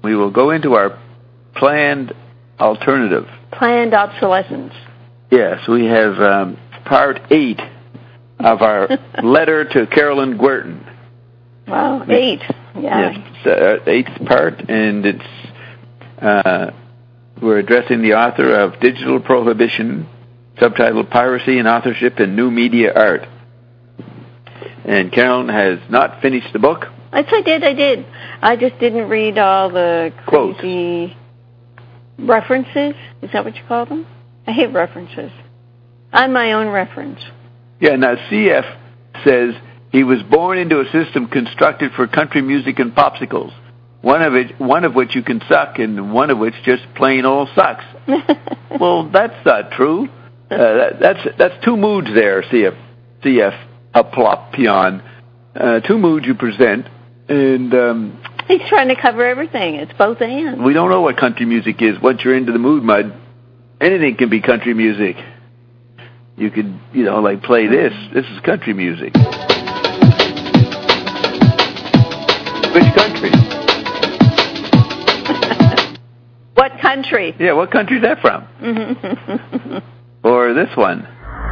we will go into our planned alternative. Planned obsolescence. Yes, we have part 8 of our letter to Carolyn Guertin. Wow, 8. Yeah. Yes, the 8th part, and it's we're addressing the author of Digital Prohibition, subtitled Piracy and Authorship in New Media Art. And Carolyn has not finished the book. Yes, I did. I just didn't read all the crazy references. Is that what you call them? I hate references. I'm my own reference. Yeah, now CF says he was born into a system constructed for country music and popsicles, one of which you can suck and one of which just plain old sucks. Well, that's not true. That's 2 moods there, CF Aplopion. 2 moods you present, and he's trying to cover everything. It's both and. We don't know what country music is. Once you're into the mood mud, anything can be country music. You could, like play this. This is country music. Which country? What country? Yeah, what country is that from? Or this one.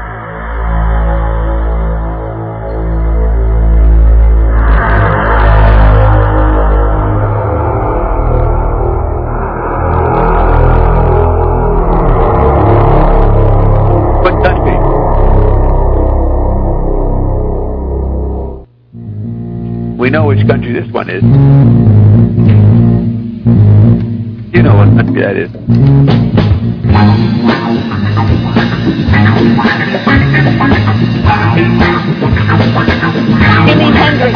We know which country this one is. You know what country that is. Jimi Hendrix.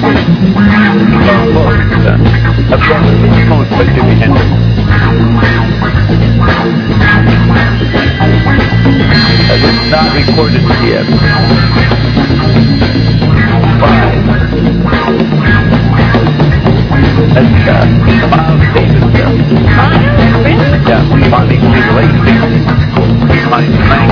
Influenced by Jimi Hendrix. It's not recorded yet. 5. That's Miles Davis stuff. Yeah, Bonnie Lake. Bonnie Plank.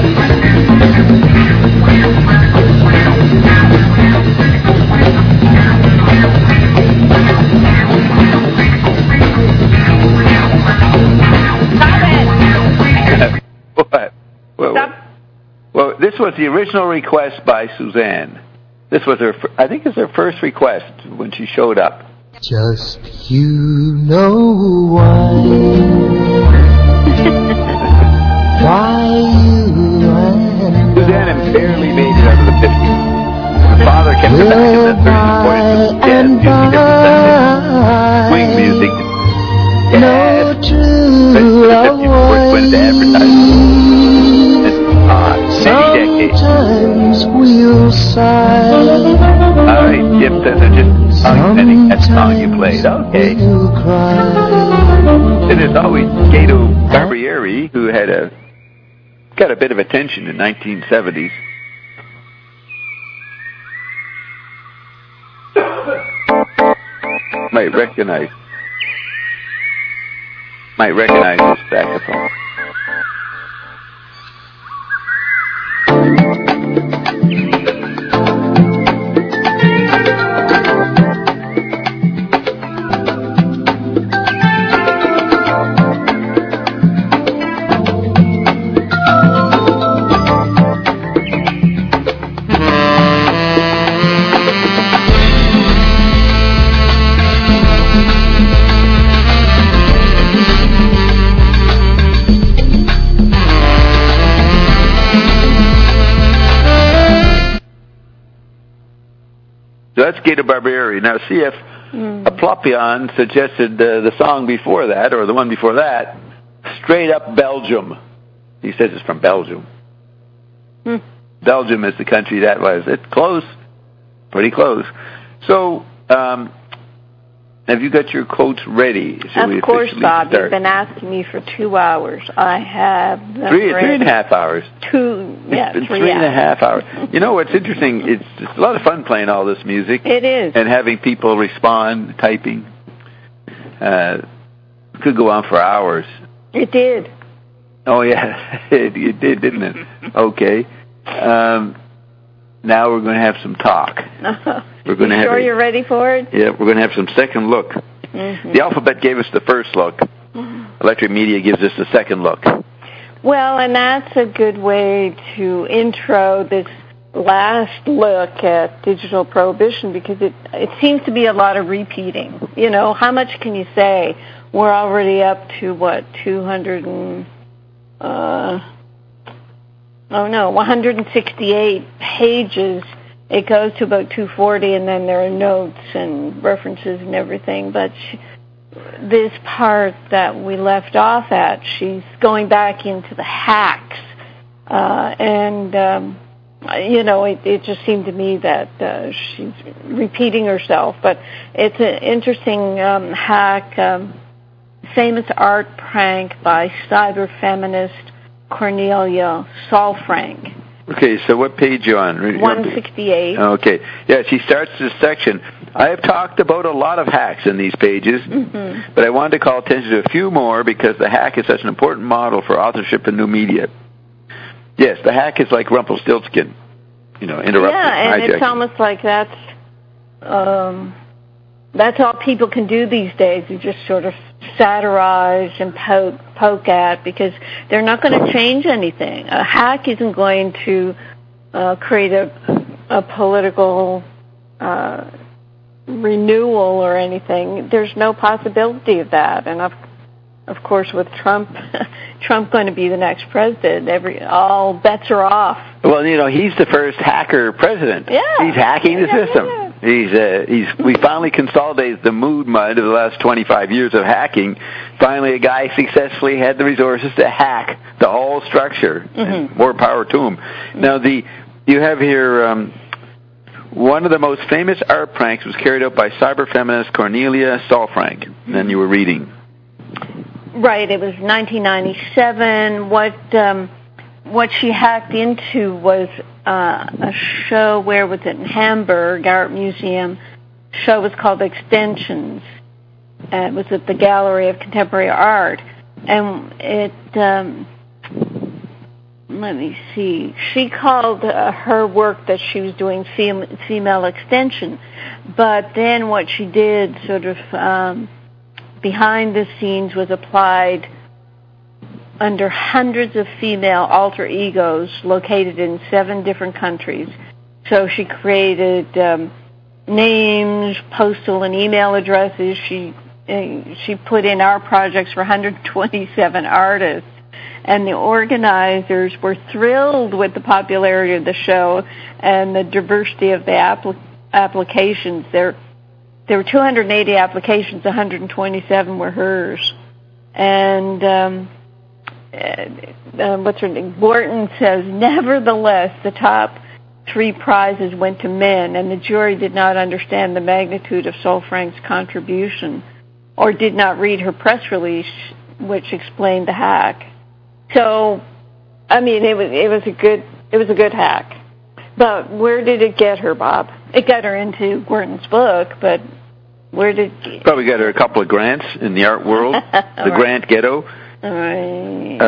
Well, this was the original request by Suzanne. This was her, I think it's her first request when she showed up. Just you know why. Why you and Suzanne barely made it out of the 50s. Her father kept her back in the 30s and 40s with jazz music, swing music, jazz, especially the 50s before it went into advertising. Sometimes we'll sigh. All right, Jim says they're just authentic that song you played. Okay. And there's always Gato Barbieri, who got a bit of attention in the 1970s. Might recognize this saxophone. So that's Gato Barbieri. Now, CF Aplopion suggested the song before that, or the one before that, Straight Up Belgium. He says it's from Belgium. Belgium is the country that was. It's close. Pretty close. So, have you got your quotes ready? Of course, Bob. You've been asking me for 2 hours. I have them three and a half hours. It's been 3.5 hours. You know what's interesting? It's a lot of fun playing all this music. It is. And having people respond, typing. Could go on for hours. It did. Oh, yeah. It did, didn't it? Okay. Now we're going to have some talk. You're ready for it? Yeah, we're going to have some second look Mm-hmm. The alphabet gave us the first look. Electric media gives us the second look. Well, and that's a good way to intro this last look at digital prohibition, because it seems to be a lot of repeating. You know, how much can you say? We're already up to, 168 pages. It goes to about 240, and then there are notes and references and everything. But this part that we left off at, she's going back into the hacks. It just seemed to me that she's repeating herself. But it's an interesting hack, famous art prank by cyber feminist Cornelia Solfrank. Okay, so what page are you on? 168. Okay. Yeah, she starts this section. I have talked about a lot of hacks in these pages, but I wanted to call attention to a few more because the hack is such an important model for authorship in new media. Yes, the hack is like Rumpelstiltskin, interrupting. Yeah, and hijacking. It's almost like that's all people can do these days. You just sort of satirize and poke at, because they're not going to change anything. A hack isn't going to create a political renewal or anything. There's no possibility of that. And of course, with Trump going to be the next president, all bets are off. Well, he's the first hacker president. Yeah. He's hacking the system. Yeah. We finally consolidated the mood mud of the last 25 years of hacking. Finally, a guy successfully had the resources to hack the whole structure. And more power to him. Now, you have here one of the most famous art pranks was carried out by cyber feminist Cornelia Solfrank. And then you were reading. Right, it was 1997. What she hacked into was a show, where was it, in Hamburg, Art Museum. The show was called Extensions. It was at the Gallery of Contemporary Art. And it, let me see, she called her work that she was doing female extension. But then what she did sort of behind the scenes was applied under hundreds of female alter egos located in 7 different countries. So she created names, postal and email addresses. She put in our projects for 127 artists. And the organizers were thrilled with the popularity of the show and the diversity of the applications. There were 280 applications, 127 were hers. And what's her name? Borton says, nevertheless, the top 3 prizes went to men, and the jury did not understand the magnitude of Solfrank's contribution, or did not read her press release, which explained the hack. So, I mean, it was a good hack. But where did it get her, Bob? It got her into Gordon's book, but where did it... Probably got her a couple of grants in the art world, the Grant Ghetto. Right.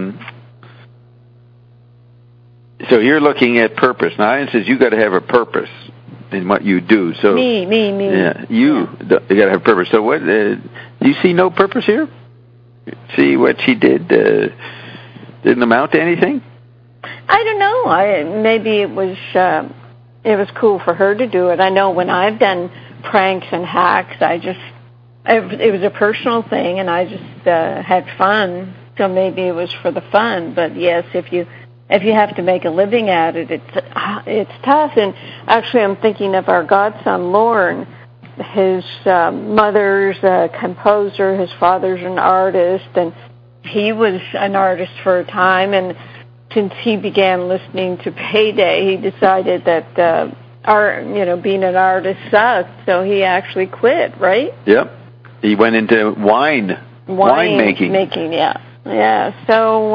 So you're looking at purpose. Now, Ian says you got to have a purpose in what you do. So me. Yeah, you got to have purpose. So what? Do you see no purpose here? See what she did didn't amount to anything? I don't know. Maybe it was cool for her to do it. I know when I've done pranks and hacks, it was a personal thing, and I just had fun. So maybe it was for the fun. But yes, if you have to make a living at it, it's tough. And actually, I'm thinking of our godson Lorne. His mother's a composer, his father's an artist, and he was an artist for a time. And since he began listening to Payday, he decided that being an artist sucked. So he actually quit. Right? Yep. He went into wine making. Yeah. So,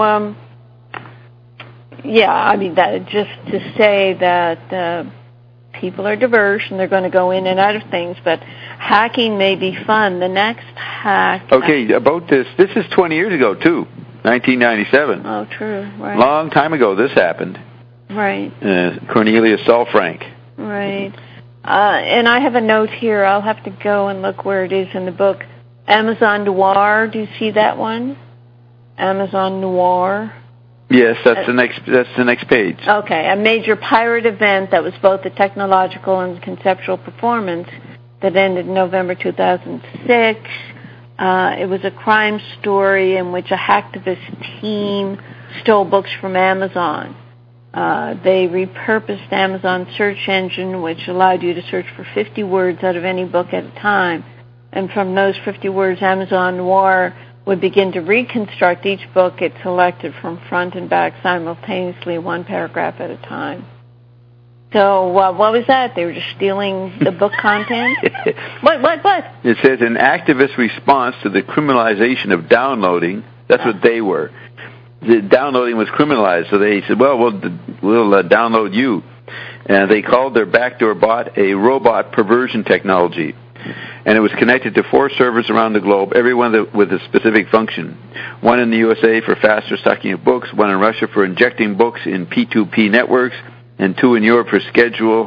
I mean, that just to say that people are diverse and they're going to go in and out of things, but hacking may be fun. The next hack... Okay, about this is 20 years ago, too, 1997. Oh, true, right. Long time ago this happened. Right. Cornelia Solfrank. Right. And I have a note here. I'll have to go and look where it is in the book. Amazon Noir. Do you see that one? Amazon Noir. Yes, that's the next page. Okay, a major pirate event that was both a technological and conceptual performance that ended in November 2006. It was a crime story in which a hacktivist team stole books from Amazon. They repurposed Amazon's search engine, which allowed you to search for 50 words out of any book at a time. And from those 50 words, Amazon Noir would begin to reconstruct each book it selected from front and back simultaneously, one paragraph at a time. So what was that? They were just stealing the book content? What? It says an activist response to the criminalization of downloading. That's what they were. The downloading was criminalized, so they said, well, we'll download you. And they called their backdoor bot a robot perversion technology. And it was connected to 4 servers around the globe, every one with a specific function. One in the USA for faster sucking of books, one in Russia for injecting books in P2P networks, and 2 in Europe for scheduling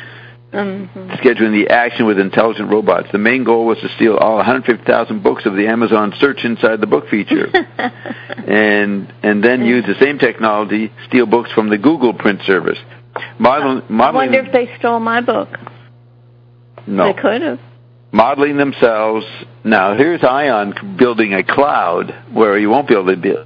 the action with intelligent robots. The main goal was to steal all 150,000 books of the Amazon search inside the book feature. and then use the same technology, steal books from the Google print service. I wonder if they stole my book. No. They could have. Modeling themselves. Now, here's Ion building a cloud where you won't be able to build.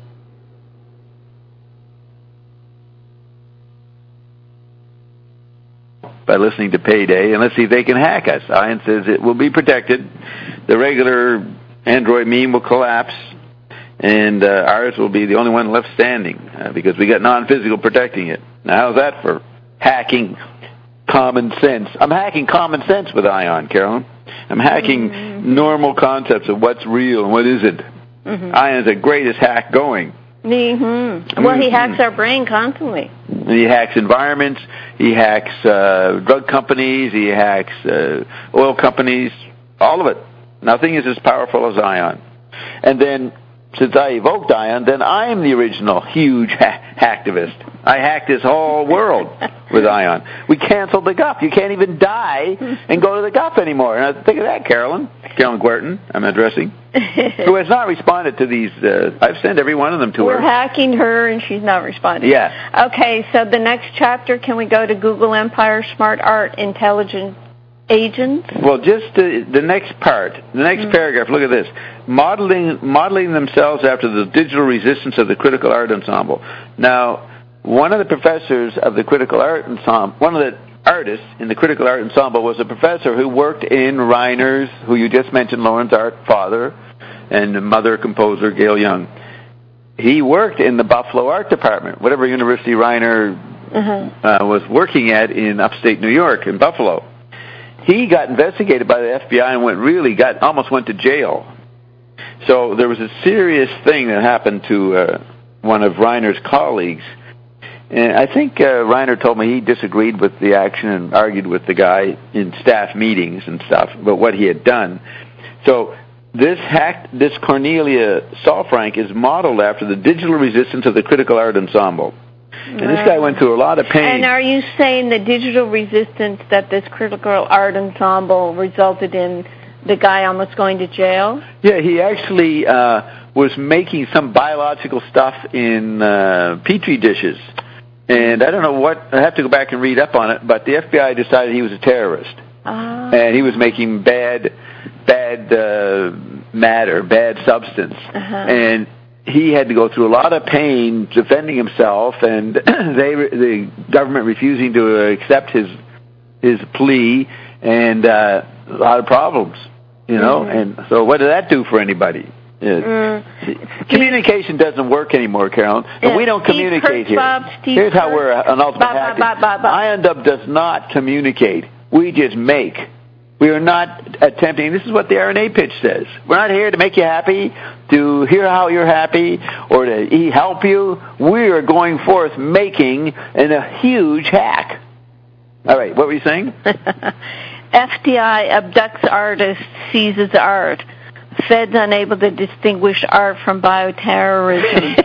By listening to Payday, and let's see if they can hack us. Ion says it will be protected. The regular Android meme will collapse, and ours will be the only one left standing because we got non-physical protecting it. Now, how's that for hacking common sense? I'm hacking common sense with Ion, Carolyn. I'm hacking normal concepts of what's real and what isn't. Ion's the greatest hack going. Well, he hacks our brain constantly. He hacks environments. He hacks drug companies. He hacks oil companies. All of it. Nothing is as powerful as Ion. And then, since I evoked Ion, then I'm the original huge hacktivist. I hacked this whole world with Ion. We canceled the GUF. You can't even die and go to the GUF anymore. And think of that, Carolyn Guertin, I'm addressing, who has not responded to these. I've sent every one of them to her. We're hacking her, and she's not responding. Yeah. Okay, so the next chapter, can we go to Google Empire Smart Art Intelligent Agents? Well, just the next part, the next paragraph, look at this. Modeling themselves after the digital resistance of the Critical Art Ensemble. Now, one of the professors of the Critical Art Ensemble, one of the artists in the Critical Art Ensemble was a professor who worked in Reiner's, who you just mentioned, Lauren's art father, and mother composer Gail Young. He worked in the Buffalo Art Department, whatever university Reiner was working at in upstate New York, in Buffalo. He got investigated by the FBI and almost went to jail. So there was a serious thing that happened to one of Reiner's colleagues. And I think Reiner told me he disagreed with the action and argued with the guy in staff meetings and stuff about what he had done. So this Cornelia Saalfrank is modeled after the digital resistance of the Critical Art Ensemble. And this guy went through a lot of pain. And are you saying the digital resistance that this Critical Art Ensemble resulted in the guy almost going to jail? Yeah, he actually was making some biological stuff in Petri dishes. And I don't know I have to go back and read up on it, but the FBI decided he was a terrorist. And he was making bad matter, bad substance. And he had to go through a lot of pain defending himself, and the government refusing to accept his plea, and a lot of problems, you know. And so what did that do for anybody? Communication doesn't work anymore, Carolyn. And we don't communicate here. Here's how we're an ultimate hacker. IonDub does not communicate. We just make. We are not attempting. This is what the RNA pitch says. We're not here to make you happy, to hear how you're happy, or to help you. We are going forth making a huge hack. All right, what were you saying? FDI abducts artist, seizes art. Feds unable to distinguish art from bioterrorism.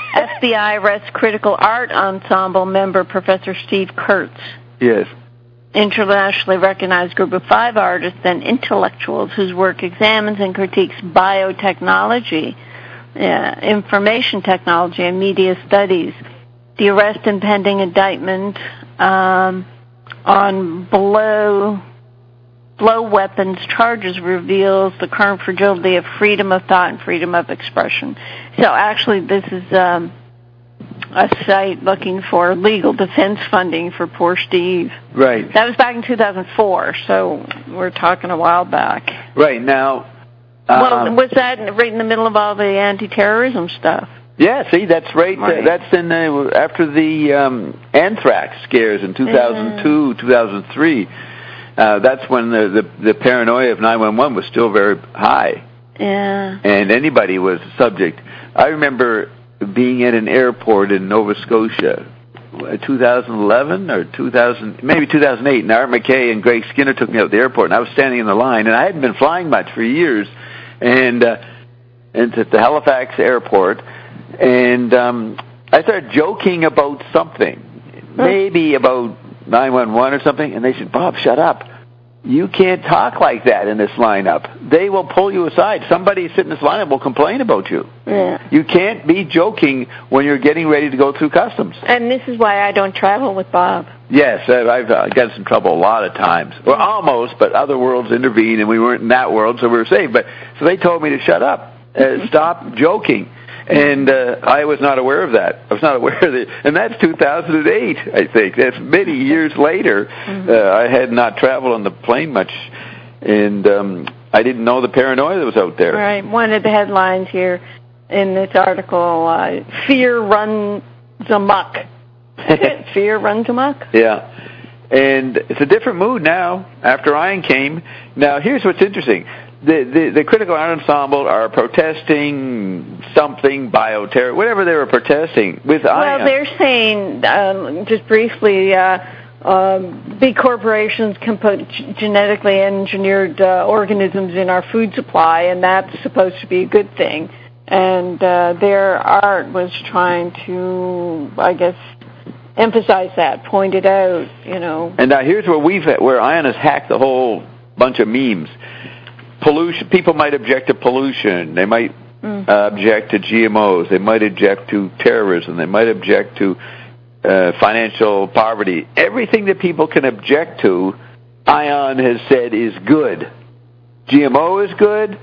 FBI arrests Critical Art Ensemble member Professor Steve Kurtz. Yes. internationally recognized group of 5 artists and intellectuals whose work examines and critiques biotechnology, information technology, and media studies. The arrest and pending indictment on blow weapons charges reveals the current fragility of freedom of thought and freedom of expression. So actually this is a site looking for legal defense funding for poor Steve. Right. That was back in 2004, so we're talking a while back. Right. Now... well, was that right in the middle of all the anti-terrorism stuff? Yeah, see, that's right. That's in after the anthrax scares in 2002, 2003. That's when the paranoia of 911 was still very high. Yeah. And anybody was subject. I remember being at an airport in Nova Scotia, 2011 or 2008, and Art McKay and Greg Skinner took me out to the airport, and I was standing in the line, and I hadn't been flying much for years, and at the Halifax airport, and I started joking about something, maybe about 911 or something, and they said, "Bob, shut up. You can't talk like that in this lineup. They will pull you aside. Somebody sitting in this lineup will complain about you. Yeah. You can't be joking when you're getting ready to go through customs." And this is why I don't travel with Bob. Yes, I've got in some trouble a lot of times. Well, almost, but other worlds intervened, and we weren't in that world, so we were safe. But so they told me to shut up, stop joking. And I was not aware of that. I was not aware of it. And that's 2008, I think. That's many years later. I had not traveled on the plane much, and I didn't know the paranoia that was out there. Right. One of the headlines here in this article, fear runs amok. Fear runs amok? Yeah. And it's a different mood now after Iron came. Now, here's what's interesting. The Critical Art Ensemble are protesting something, bioterror, whatever they were protesting with Ion. Well, they're saying, just briefly, big corporations can put genetically engineered organisms in our food supply, and that's supposed to be a good thing. And their art was trying to, I guess, emphasize that, point it out, you know. And now here's where Ion has hacked the whole bunch of memes. Pollution. People might object to pollution. They might object to GMOs. They might object to terrorism. They might object to financial poverty. Everything that people can object to, Ion has said is good. GMO is good.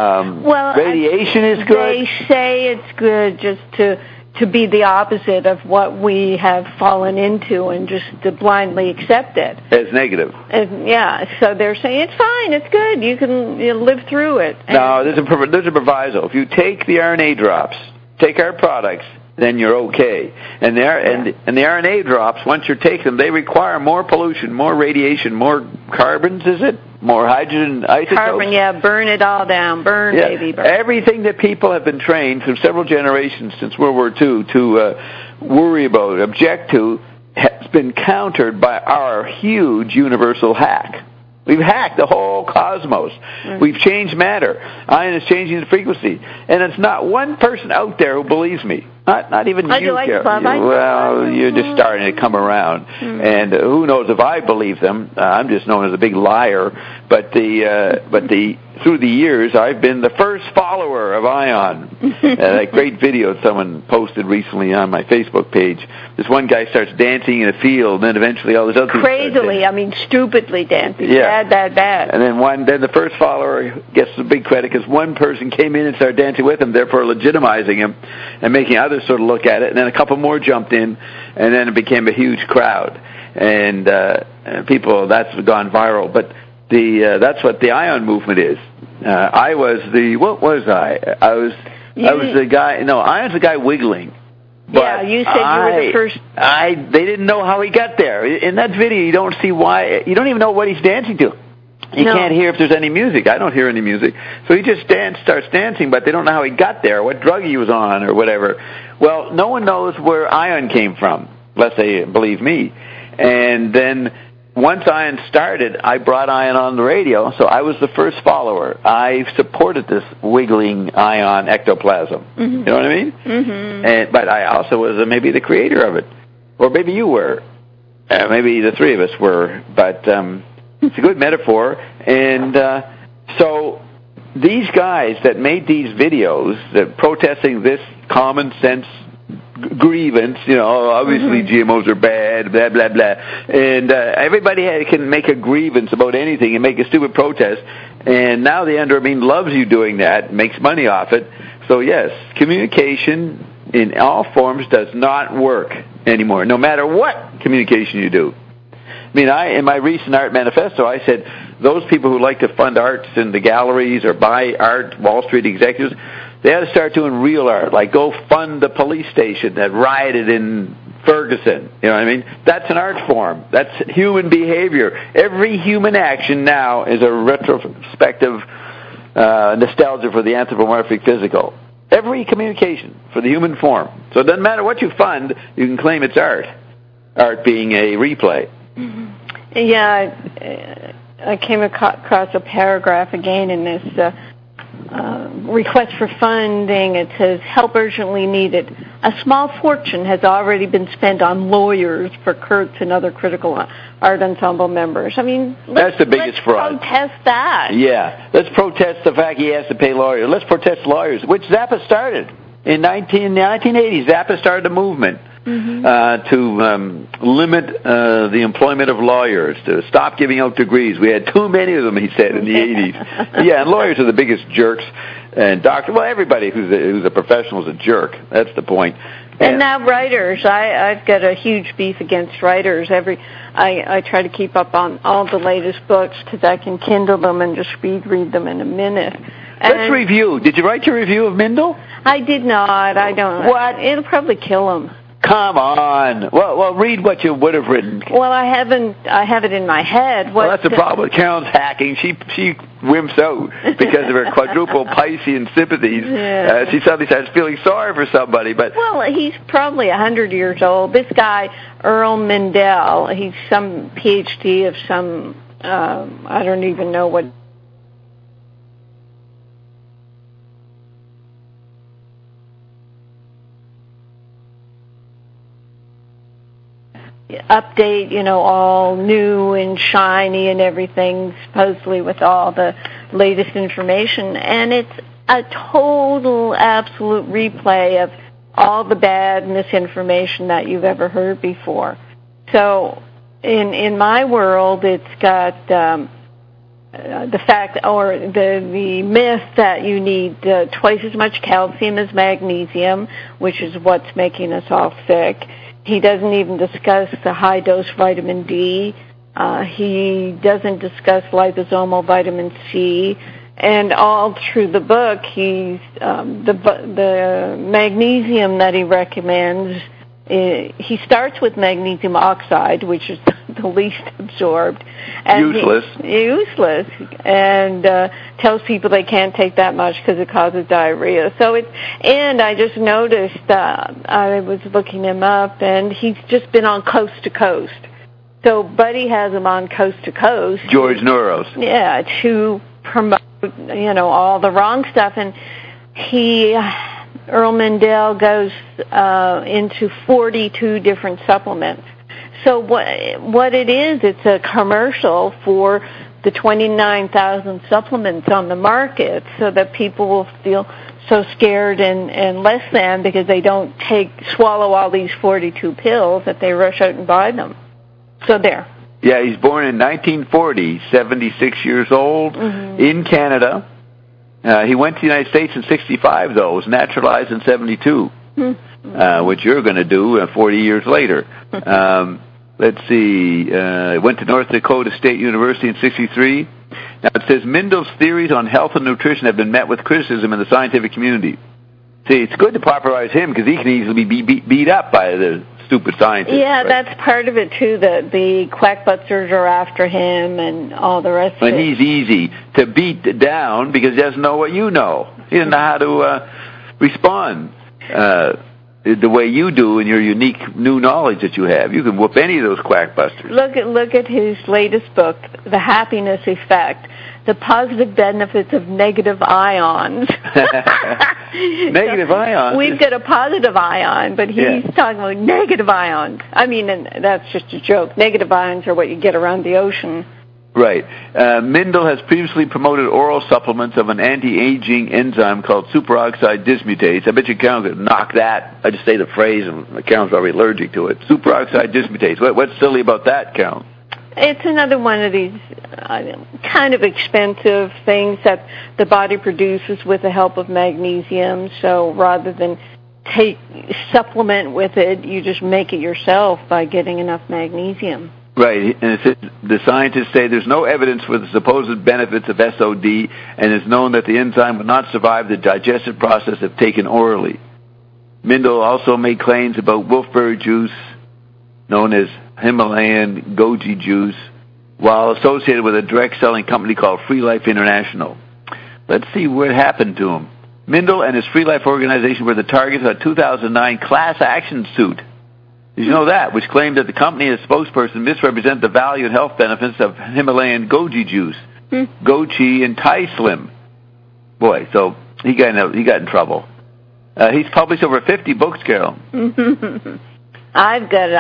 Radiation is good. They say it's good just to be the opposite of what we have fallen into and just to blindly accept it. As negative. Yeah, so they're saying it's fine, it's good, you can live through it. No, there's a proviso. If you take the RNA drops, take our products, then you're okay. And the RNA drops, once you take them, they require more pollution, more radiation, more carbons, is it? More hydrogen isotopes? Carbon, yeah, burn it all down. Burn, baby, burn. Everything that people have been trained through several generations since World War II to worry about, object to, has been countered by our huge universal hack. We've hacked the whole cosmos. We've changed matter. Ion is changing the frequency. And it's not one person out there who believes me. Not even you, Carol. Well, you're just starting to come around. And who knows if I believe them. I'm just known as a big liar. But through the years, I've been the first follower of Ion. That great video someone posted recently on my Facebook page. This one guy starts dancing in a field, and then eventually all this other people crazily, stupidly dancing. Yeah. Bad. And then the first follower gets the big credit because one person came in and started dancing with him, therefore legitimizing him and making others sort of look at it. And then a couple more jumped in, and then it became a huge crowd. And that's gone viral. But that's what the Ion movement is. I was the guy. No, Ion's the guy wiggling. But yeah, you said you were the first. They didn't know how he got there. In that video, you don't see why. You don't even know what he's dancing to. You can't hear if there's any music. I don't hear any music. So he just starts dancing, but they don't know how he got there, what drug he was on, or whatever. Well, no one knows where Ion came from, unless they believe me. And then once Ion started, I brought Ion on the radio, so I was the first follower. I supported this wiggling Ion ectoplasm. You know what I mean? But I also was maybe the creator of it. Or maybe you were. Maybe the three of us were, but it's a good metaphor. And so these guys that made these videos, that protesting this common sense grievance, obviously GMOs are bad, blah, blah, blah. And everybody can make a grievance about anything and make a stupid protest. And now the Android Bean loves you doing that, makes money off it. So yes, communication in all forms does not work anymore, no matter what communication you do. I mean, in my recent art manifesto, I said those people who like to fund arts in the galleries or buy art, Wall Street executives, they ought to start doing real art, like go fund the police station that rioted in Ferguson. You know what I mean? That's an art form. That's human behavior. Every human action now is a retrospective nostalgia for the anthropomorphic physical. Every communication for the human form. So it doesn't matter what you fund, you can claim it's art. Art being a replay. Mm-hmm. Yeah, I came across a paragraph again in this request for funding. It says, help urgently needed. A small fortune has already been spent on lawyers for Kurtz and other critical art ensemble members. I mean, that's the biggest fraud. Protest that. Yeah, let's protest the fact he has to pay lawyers. Let's protest lawyers, which Zappa started in the 1980s. Zappa started a movement to limit the employment of lawyers, to stop giving out degrees. We had too many of them, he said, in the 80s. Yeah, and lawyers are the biggest jerks. And everybody who's a professional is a jerk. That's the point. And now writers. I've got a huge beef against writers. I try to keep up on all the latest books because I can Kindle them and just read them in a minute. Let's review. Did you write your review of Mindel? I did not. I don't. What? It'll probably kill him. Come on. Well, read what you would have written. Well, I have it in my head. Well, that's the problem. Carolyn's hacking. She wimps out because of her quadruple Piscean sympathies. Yeah. She suddenly starts feeling sorry for somebody. But well, he's probably 100 years old. This guy, Earl Mindell, he's some PhD of some, I don't even know what. Update, all new and shiny and everything, supposedly with all the latest information. And it's a total, absolute replay of all the bad misinformation that you've ever heard before. So in my world, it's got the fact or the myth that you need twice as much calcium as magnesium, which is what's making us all sick. He doesn't even discuss the high-dose vitamin D. He doesn't discuss liposomal vitamin C. And all through the book, he's the magnesium that he recommends. He starts with magnesium oxide, which is the least absorbed. And useless. And tells people they can't take that much because it causes diarrhea. And I just noticed I was looking him up, and he's just been on Coast to Coast. So Buddy has him on Coast to Coast. George Nouros. Yeah, to promote, all the wrong stuff. And Earl Mindell goes into 42 different supplements. So what it is, it's a commercial for the 29,000 supplements on the market so that people will feel so scared and less than because they don't swallow all these 42 pills that they rush out and buy them. So there. Yeah, he's born in 1940, 76 years old, in Canada. He went to the United States in 65, though. Was naturalized in 72, which you're going to do 40 years later. Let's see. Went to North Dakota State University in 63. Now, it says, Mindell's theories on health and nutrition have been met with criticism in the scientific community. See, it's good to popularize him because he can easily be beat up by the stupid scientists. Yeah, right? That's part of it, too. The quackbusters are after him and all the rest of it. And he's easy to beat down because he doesn't know what you know. He doesn't know how to respond the way you do in your unique new knowledge that you have. You can whoop any of those quackbusters. Look at his latest book, The Happiness Effect, The Positive Benefits of Negative Ions. Negative ions. We've got a positive ion, but he's talking about negative ions. I mean, and that's just a joke. Negative ions are what you get around the ocean. Right. Mindel has previously promoted oral supplements of an anti-aging enzyme called superoxide dismutase. I bet you Carol could knock that. I just say the phrase, and Carol's already allergic to it. Superoxide dismutase. What's silly about that, Carol? It's another one of these kind of expensive things that the body produces with the help of magnesium. So rather than supplement with it, you just make it yourself by getting enough magnesium. Right, and the scientists say there's no evidence for the supposed benefits of SOD, and it's known that the enzyme will not survive the digestive process if taken orally. Mindel also made claims about wolfberry juice, known as Himalayan goji juice, while associated with a direct-selling company called Free Life International. Let's see what happened to him. Mindel and his Free Life organization were the targets of a 2009 class action suit. Did you know that? Which claimed that the company as spokesperson misrepresented the value and health benefits of Himalayan goji juice, Goji and Thai Slim. Boy, so he got in trouble. He's published over 50 books, Carol. I've got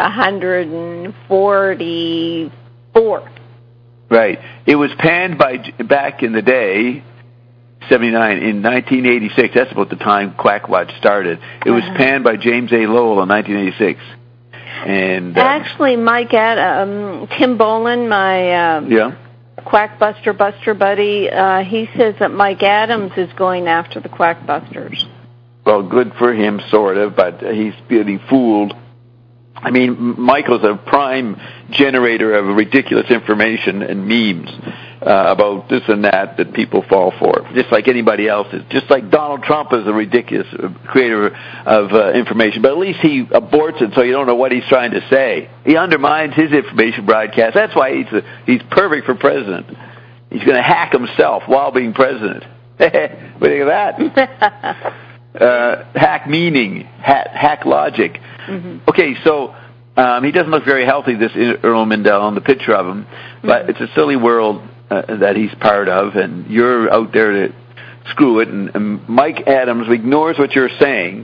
144. Right. It was panned back in the day, 79, in 1986. That's about the time Quack Watch started. It was panned by James A. Lowell in 1986. And actually, Tim Boland, my Quackbuster buddy, he says that Mike Adams is going after the Quackbusters. Well, good for him, sort of, but he's getting fooled. I mean, Michael's a prime generator of ridiculous information and memes about this and that people fall for, just like anybody else is. Just like Donald Trump is a ridiculous creator of information, but at least he aborts it so you don't know what he's trying to say. He undermines his information broadcast. That's why he's perfect for president. He's going to hack himself while being president. What do you think of that? Hack meaning, hack logic. Mm-hmm. Okay, so he doesn't look very healthy, this Earl Mindel, on the picture of him, but it's a silly world that he's part of, and you're out there to screw it, and Mike Adams ignores what you're saying.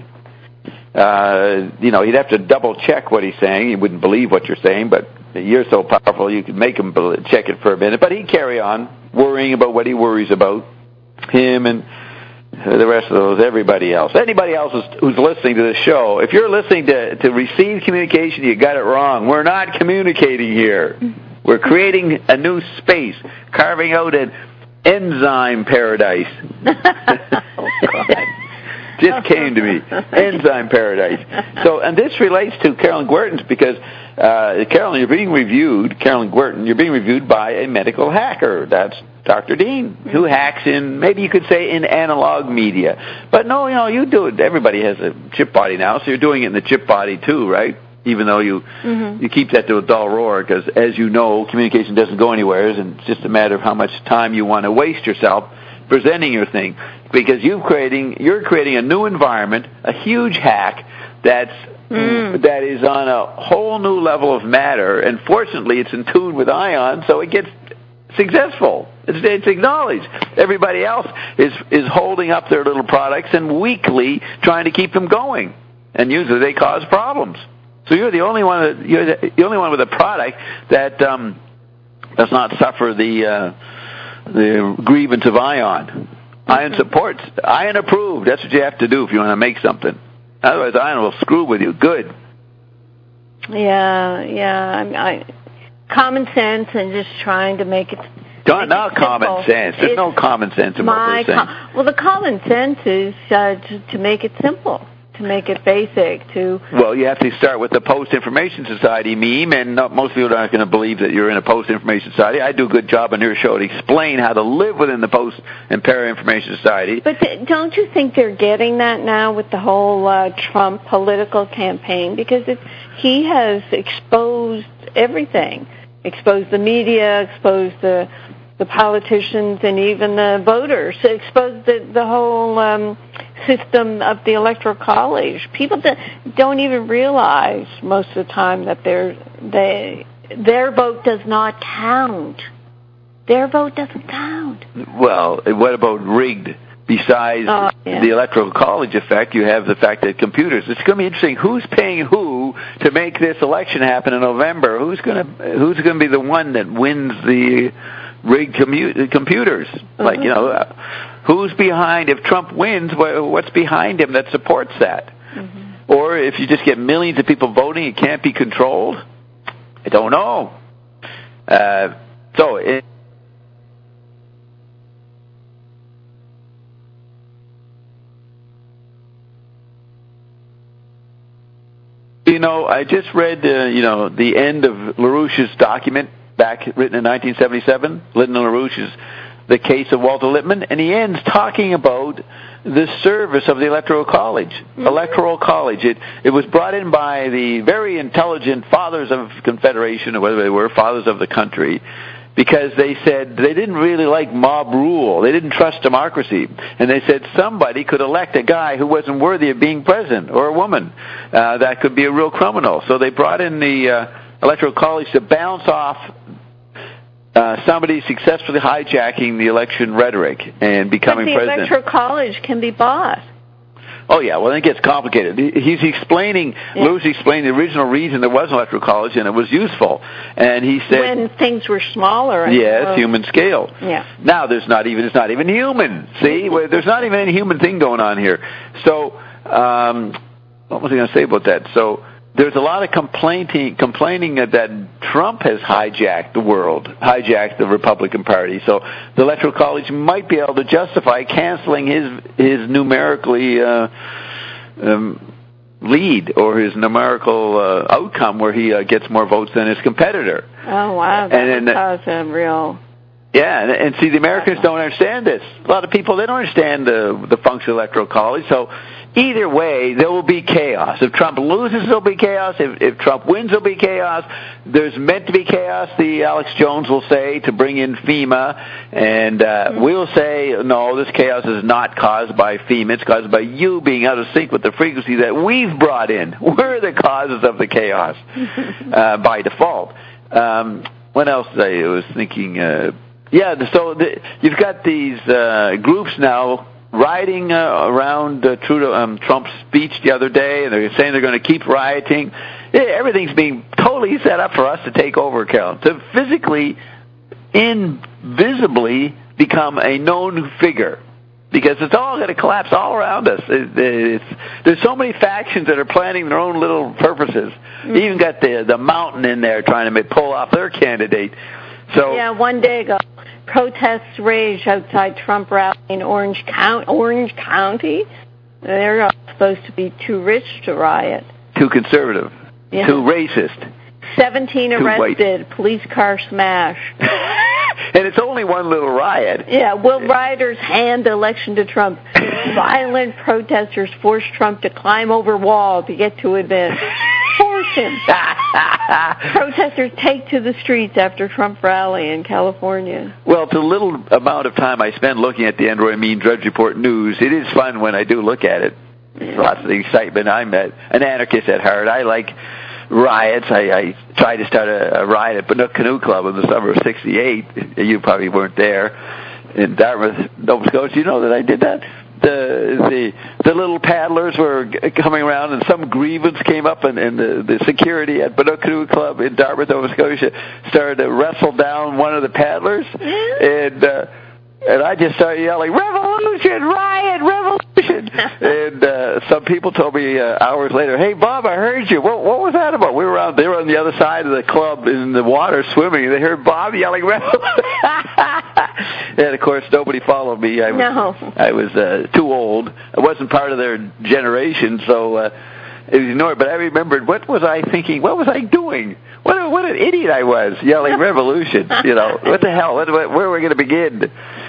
He'd have to double-check what he's saying. He wouldn't believe what you're saying, but you're so powerful you could make him check it for a minute. But he'd carry on worrying about what he worries about, him and the rest of those, everybody else. Anybody else who's listening to this show, if you're listening to receive communication, you got it wrong. We're not communicating here. We're creating a new space, carving out an enzyme paradise. Oh, God. Just came to me. Enzyme paradise. So, and this relates to Carolyn Guertin because, Carolyn, you're being reviewed by a medical hacker. That's Dr. Dean, who hacks in, maybe you could say, in analog media. But no, you do it. Everybody has a chip body now, so you're doing it in the chip body too, right? Even though you keep that to a dull roar, because as you know, communication doesn't go anywhere, and it's just a matter of how much time you want to waste yourself presenting your thing. Because you're creating a new environment, a huge hack that is on a whole new level of matter, and fortunately it's in tune with ions, so it gets successful. It's acknowledged. Everybody else is holding up their little products and weakly trying to keep them going, and usually they cause problems. So you're the only one with a product that does not suffer the grievance of ion. Ion supports, ion approved. That's what you have to do if you want to make something. Otherwise, ion will screw with you. Good. Yeah. Common sense and just trying to make it. Not common sense. There's no common sense in what we're saying. Well, the common sense is to make it simple, to make it basic. Well, you have to start with the Post-Information Society meme, and most people aren't going to believe that you're in a Post-Information Society. I do a good job on your show to explain how to live within the Post- and Para-Information Society. But don't you think they're getting that now with the whole Trump political campaign? Because he has exposed everything. Exposed the media, exposed the politicians, and even the voters. Exposed the whole system of the Electoral College. People don't even realize most of the time that their vote does not count. Their vote doesn't count. Well, what about rigged? besides the Electoral College effect, you have the fact that computers. It's going to be interesting who's paying who to make this election happen in November. Who's going to be the one that wins the rigged computers? Like, you know, who's behind? If Trump wins, what's behind him that supports that? Or if you just get millions of people voting, it can't be controlled. I don't know. You know, I just read, the end of LaRouche's document written in 1977, Lyndon LaRouche's The Case of Walter Lippmann, and he ends talking about the service of the Electoral College. Electoral College. It was brought in by the very intelligent fathers of Confederation, or whether they were fathers of the country, because they said they didn't really like mob rule. They didn't trust democracy. And they said somebody could elect a guy who wasn't worthy of being president, or a woman. That could be a real criminal. So they brought in the Electoral College to bounce off somebody successfully hijacking the election rhetoric and becoming president. But the Electoral College can be bought. Oh, yeah, well, then it gets complicated. He's explaining, Lewis explained the original reason there was an Electoral College, and it was useful. And he said... When things were smaller. Yes, human scale. Yeah. Now it's not even human. See? There's not even any human thing going on here. So, what was I going to say about that? So, there's a lot of complaining that Trump has hijacked the world, hijacked the Republican Party. So the Electoral College might be able to justify canceling his numerically lead, or his numerical outcome where he gets more votes than his competitor. Oh, wow. That would cause a real... Yeah, and see, the Americans don't understand this. A lot of people, they don't understand the function of the Electoral College. So either way, there will be chaos. If Trump loses, there'll be chaos. If Trump wins, there'll be chaos. There's meant to be chaos, the Alex Jones will say, to bring in FEMA. And we'll say, no, this chaos is not caused by FEMA. It's caused by you being out of sync with the frequency that we've brought in. We're the causes of the chaos by default. What else I was thinking? You've got these groups now rioting around Trump's speech the other day, and they're saying they're going to keep rioting. Everything's being totally set up for us to take over, Carol, to physically, invisibly become a known figure, because it's all going to collapse all around us. There's so many factions that are planning their own little purposes. You even got the Mountain in there trying to pull off their candidate. So yeah, one day ago, protests raged outside Trump rally in Orange County. They're supposed to be too rich to riot. Too conservative. Yeah. Too racist. 17 arrested. Police car smashed. And it's only one little riot. Yeah, will rioters hand the election to Trump? Violent protesters forced Trump to climb over wall to get to event. Force him. Protesters take to the streets after Trump rally in California. Well, to the little amount of time I spend looking at the Andrew Amin Drudge Report news, it is fun when I do look at it. Yeah. Lots of excitement. I'm an anarchist at heart. I like riots. I tried to start a riot at Banook Canoe Club in the summer of '68. You probably weren't there. In Dartmouth, Nova Scotia. You know that I did that? The little paddlers were coming around, and some grievance came up, and the security at Banook Canoe Club in Dartmouth, Nova Scotia, started to wrestle down one of the paddlers, and I just started yelling, "Revolution! Riot! Revolution!" And some people told me hours later, "Hey, Bob, I heard you. What was that about?" They were on the other side of the club in the water swimming, and they heard Bob yelling, "Revolution!" And of course, nobody followed me. I was too old. I wasn't part of their generation, so it was ignored. But I remembered, what was I thinking? What was I doing? What an idiot I was, yelling "Revolution!" What the hell? Where are we going to begin?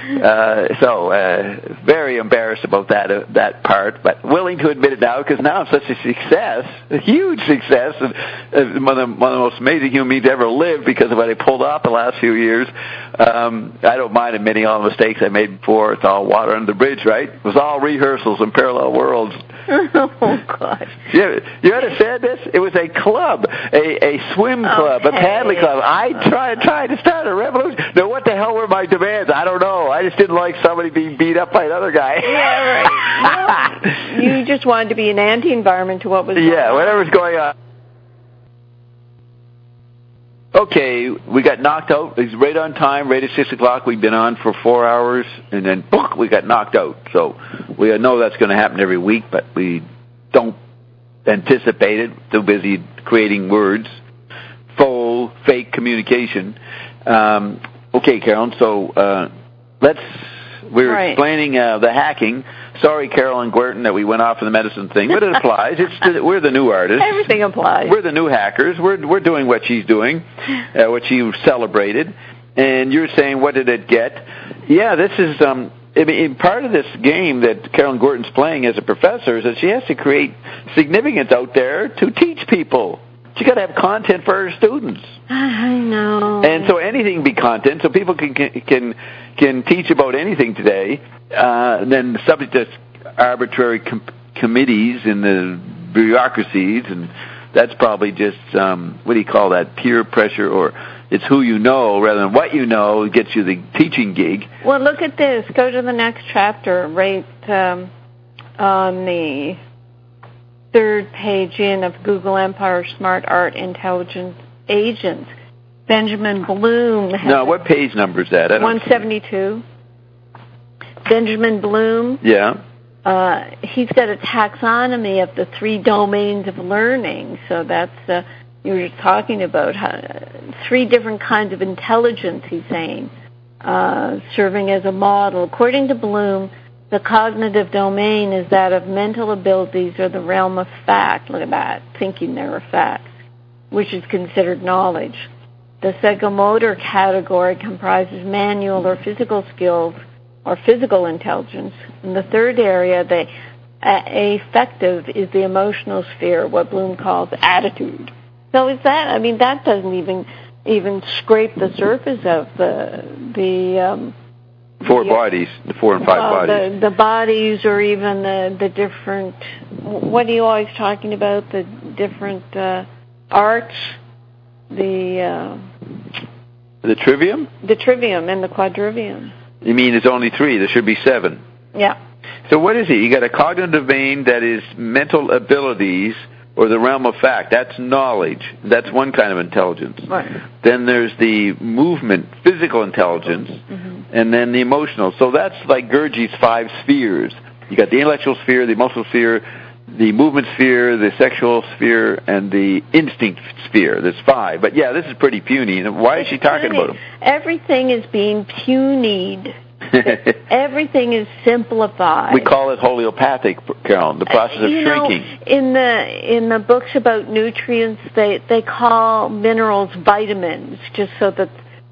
Very embarrassed about that part, but willing to admit it now, because now I'm such a success, a huge success, and one of the most amazing human beings ever lived because of what I pulled off the last few years. I don't mind admitting all the mistakes I made before. It's all water under the bridge, right? It was all rehearsals in parallel worlds. Oh, gosh. You understand this? It was a club, a swim club, a paddling club. I tried to start a revolution. Now, what the hell were my demands? I don't know. I just didn't like somebody being beat up by another guy. Yeah, right. Well, you just wanted to be an anti-environment to what was going on. Yeah, whatever's going on. Okay, we got knocked out. It's right on time, right at 6 o'clock. We've been on for 4 hours, and then, boom, we got knocked out. So we know that's going to happen every week, but we don't anticipate it. Too busy creating words. Fake communication. Okay, Carolyn, so we were explaining the hacking. Sorry, Carolyn Guertin, that we went off of the medicine thing, but it applies. We're the new artists. Everything applies. We're the new hackers. We're doing what she's doing, what she celebrated. And you're saying, what did it get? Yeah, this is part of this game that Carolyn Guertin's playing as a professor is that she has to create significance out there to teach people. She's got to have content for her students. I know. And so anything can be content, so people can teach about anything today. Then subject to arbitrary committees in the bureaucracies, and that's probably just what do you call that? Peer pressure, or it's who you know rather than what you know gets you the teaching gig. Well, look at this. Go to the next chapter, right on the third page in of Google Empire Smart Art Intelligence Agents. Benjamin Bloom. No, what page number is that? 172. Benjamin Bloom. Yeah. He's got a taxonomy of the 3 domains of learning. So that's, you were just talking about 3 different kinds of intelligence, he's saying, serving as a model. According to Bloom, the cognitive domain is that of mental abilities or the realm of fact. Look at that, thinking there are facts, which is considered knowledge. The psychomotor category comprises manual or physical skills or physical intelligence. And the third area, the affective, is the emotional sphere, what Bloom calls attitude. So is that, that doesn't even scrape the surface of the 4 bodies, the 4 and 5 bodies. The bodies, or even the different, what are you always talking about, the different arts, the trivium? The trivium and the quadrivium. You mean it's only 3? There should be 7. Yeah. So what is it? You got a cognitive domain that is mental abilities or the realm of fact. That's knowledge. That's one kind of intelligence. Right. Then there's the movement, physical intelligence, and then the emotional. So that's like Gurdjieff's 5 spheres. You got the intellectual sphere, the emotional sphere, the movement sphere, the sexual sphere, and the instinct sphere. There's 5. But yeah, this is pretty puny. Why is she talking about them? Everything is being punied. Everything is simplified. We call it homeopathic, Carolyn, the process of shrinking. In the books about nutrients, they call minerals vitamins, just so that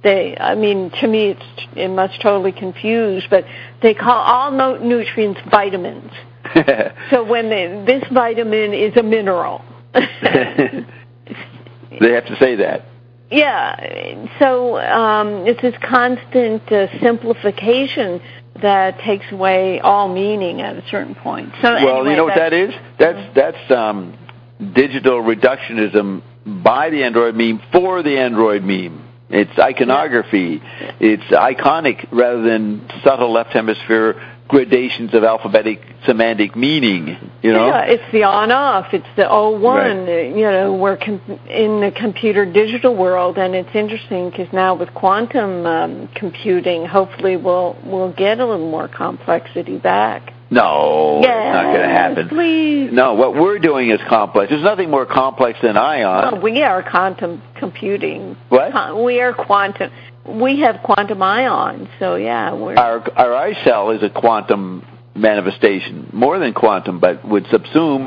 to me it must totally confuse, but they call all nutrients vitamins. So when this vitamin is a mineral. They have to say that. Yeah, so it's this constant simplification that takes away all meaning at a certain point. So well, anyway, you know what that is? That's digital reductionism by the Android meme for the Android meme. It's iconography. Yeah. It's iconic rather than subtle left hemisphere gradations of alphabetic semantic meaning, Yeah, it's the on-off. It's the 01, right. We're in the computer digital world, and it's interesting because now with quantum computing, hopefully we'll get a little more complexity back. No, it's not going to happen. Please. No, what we're doing is complex. There's nothing more complex than ion. Oh, we are quantum computing. What? We are quantum. We have quantum ions, so yeah. Our eye cell is a quantum manifestation, more than quantum, but would subsume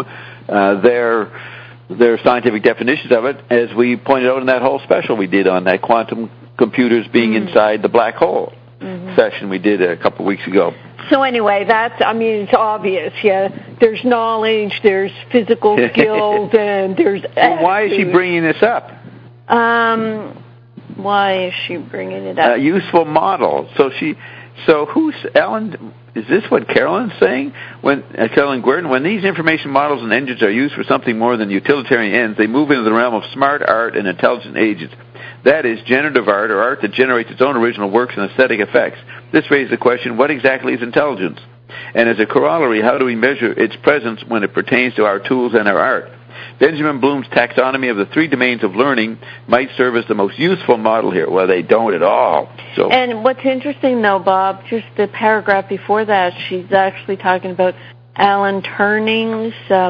their scientific definitions of it, as we pointed out in that whole special we did on that quantum computers being inside the black hole session we did a couple of weeks ago. So anyway, it's obvious, yeah. There's knowledge, there's physical skills, and there's attitude. Why is she bringing this up? Why is she bringing it up? A useful model. So who's Alan? Is this what Carolyn's saying? When Carolyn Guerdon, when these information models and engines are used for something more than utilitarian ends, they move into the realm of smart art and intelligent agents. That is generative art, or art that generates its own original works and aesthetic effects. This raises the question, what exactly is intelligence? And as a corollary, how do we measure its presence when it pertains to our tools and our art? Benjamin Bloom's taxonomy of the three domains of learning might serve as the most useful model here. Well, they don't at all. So. And what's interesting, though, Bob, just the paragraph before that, she's actually talking about Alan Turing's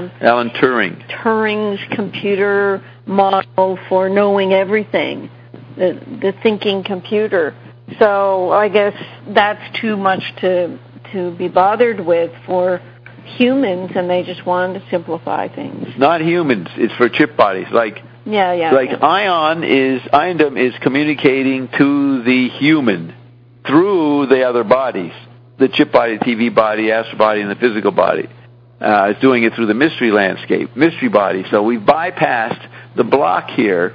computer model for knowing everything, the thinking computer. So I guess that's too much to be bothered with for humans, and they just wanted to simplify things. It's not humans. It's for chip bodies. Iondom is communicating to the human through the other bodies, the chip body, the TV body, astral body, and the physical body. It's doing it through the mystery landscape, mystery body. So we've bypassed the block here.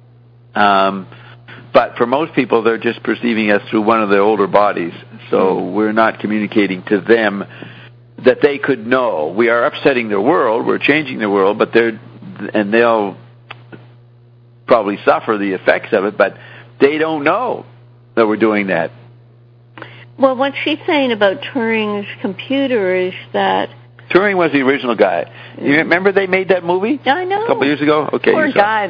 But for most people, they're just perceiving us through one of the older bodies. So we're not communicating to them that they could know. We are upsetting their world. We're changing their world, but they'll probably suffer the effects of it, but they don't know that we're doing that. Well, what she's saying about Turing's computer is that Turing was the original guy. You remember they made that movie? I know. A couple years ago? Okay. Poor guy.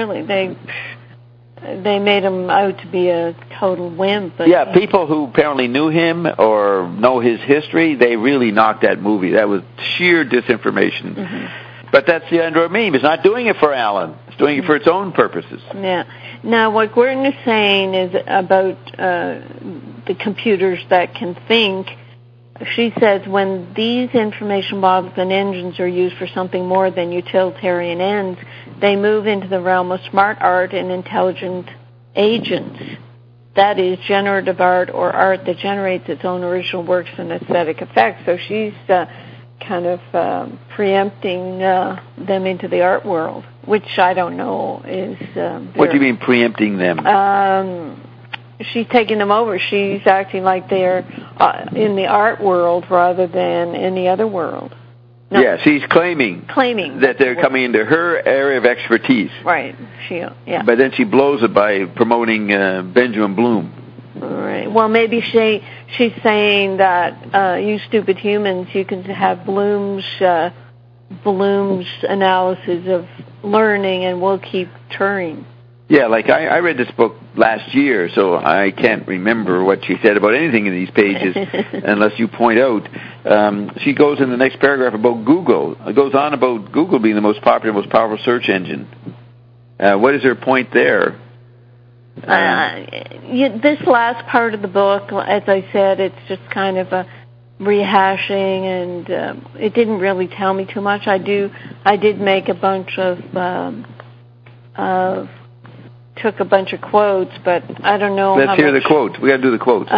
They made him out to be a total wimp. But yeah, people who apparently knew him or know his history, they really knocked that movie. That was sheer disinformation. Mm-hmm. But that's the Android meme. It's not doing it for Alan. It's doing it for its own purposes. Yeah. Now, what Gordon is saying is about the computers that can think. She says when these information models and engines are used for something more than utilitarian ends, they move into the realm of smart art and intelligent agents. That is generative art, or art that generates its own original works and aesthetic effects. So she's kind of preempting them into the art world, which I don't know is... what do you mean preempting them? She's taking them over. She's acting like they're in the art world rather than any other world. No. Yeah, she's claiming that they're coming into her area of expertise. Right. But then she blows it by promoting Benjamin Bloom. Right. Well, maybe she's saying that you stupid humans, you can have Bloom's analysis of learning, and we'll keep Turing. Yeah, like I read this book last year, so I can't remember what she said about anything in these pages unless you point out. She goes in the next paragraph about Google. It goes on about Google being the most popular, most powerful search engine. What is her point there? This last part of the book, as I said, it's just kind of a rehashing, and it didn't really tell me too much. I did make a bunch of took a bunch of quotes, but I don't know. Let's hear the quotes. We got to do the quotes.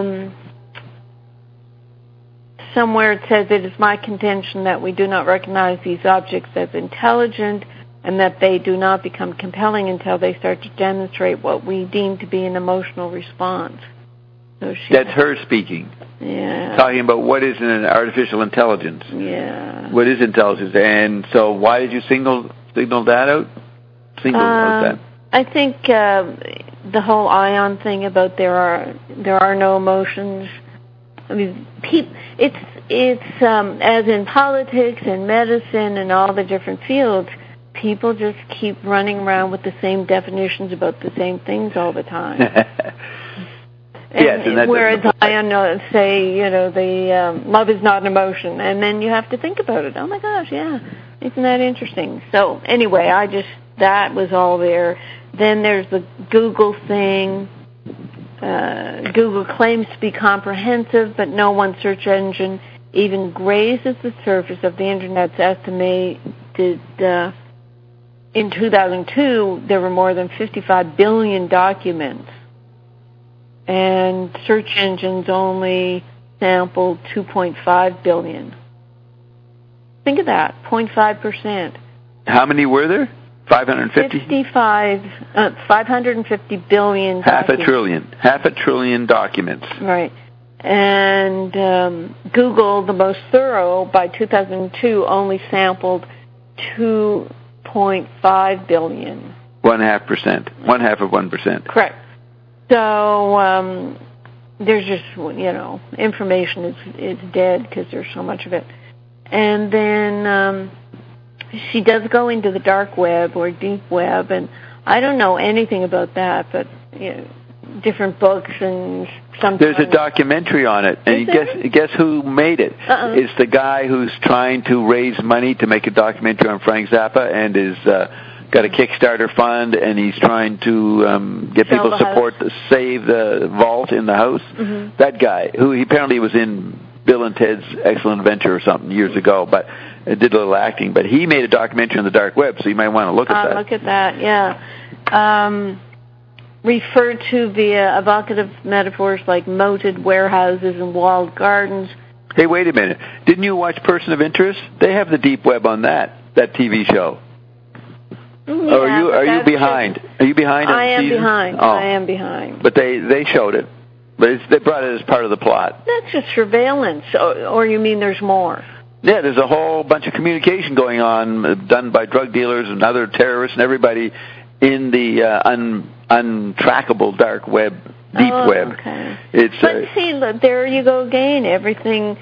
Somewhere it says, "It is my contention that we do not recognize these objects as intelligent, and that they do not become compelling until they start to demonstrate what we deem to be an emotional response." So that's her speaking. Yeah. Talking about what is an artificial intelligence. Yeah. What is intelligence? And so why did you signal that out? Single out that. I think the whole ion thing about there are no emotions. I mean, it's as in politics and medicine and all the different fields, people just keep running around with the same definitions about the same things all the time. Yes, and that whereas ion say, the love is not an emotion, and then you have to think about it. Oh my gosh, yeah, isn't that interesting? So anyway, that was all there. Then there's the Google thing. Google claims to be comprehensive, but no one search engine even grazes the surface of the Internet's estimated. In 2002, there were more than 55 billion documents, and search engines only sampled 2.5 billion. Think of that, 0.5%. How many were there? 550? 550 billion documents. Half a trillion documents. Right. And Google, the most thorough, by 2002, only sampled 2.5 billion. 0.5%. 0.5%. Correct. So there's just, information is dead because there's so much of it. And then she does go into the dark web or deep web, and I don't know anything about that, but different books and sometimes. There's a documentary on it, and guess who made it? It's the guy who's trying to raise money to make a documentary on Frank Zappa, and is got a Kickstarter fund, and he's trying to get people support to save the vault in the house. Mm-hmm. That guy, who he apparently was in Bill and Ted's Excellent Adventure or something years ago, but did a little acting. But he made a documentary on the dark web, so you might want to look at that. Look at that, yeah. Referred to via evocative metaphors like moated warehouses and walled gardens. Hey, wait a minute. Didn't you watch Person of Interest? They have the deep web on that TV show. Yeah, are you behind? Are you behind? I am behind. Oh. I am behind. But they showed it. But they brought it as part of the plot. That's just surveillance, or you mean there's more? Yeah, there's a whole bunch of communication going on, done by drug dealers and other terrorists and everybody in the untrackable dark web, deep web. Okay. But see, there you go again. Everything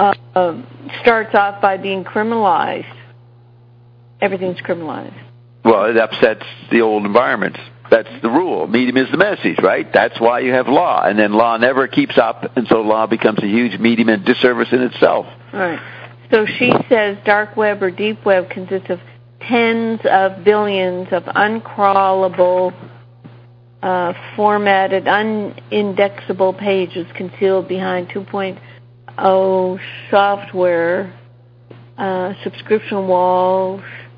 starts off by being criminalized. Everything's criminalized. Well, it upsets the old environments. That's the rule. Medium is the message, right? That's why you have law. And then law never keeps up, and so law becomes a huge medium and disservice in itself. Right. So she says dark web or deep web consists of tens of billions of uncrawlable, formatted, unindexable pages concealed behind 2.0 software, subscription walls,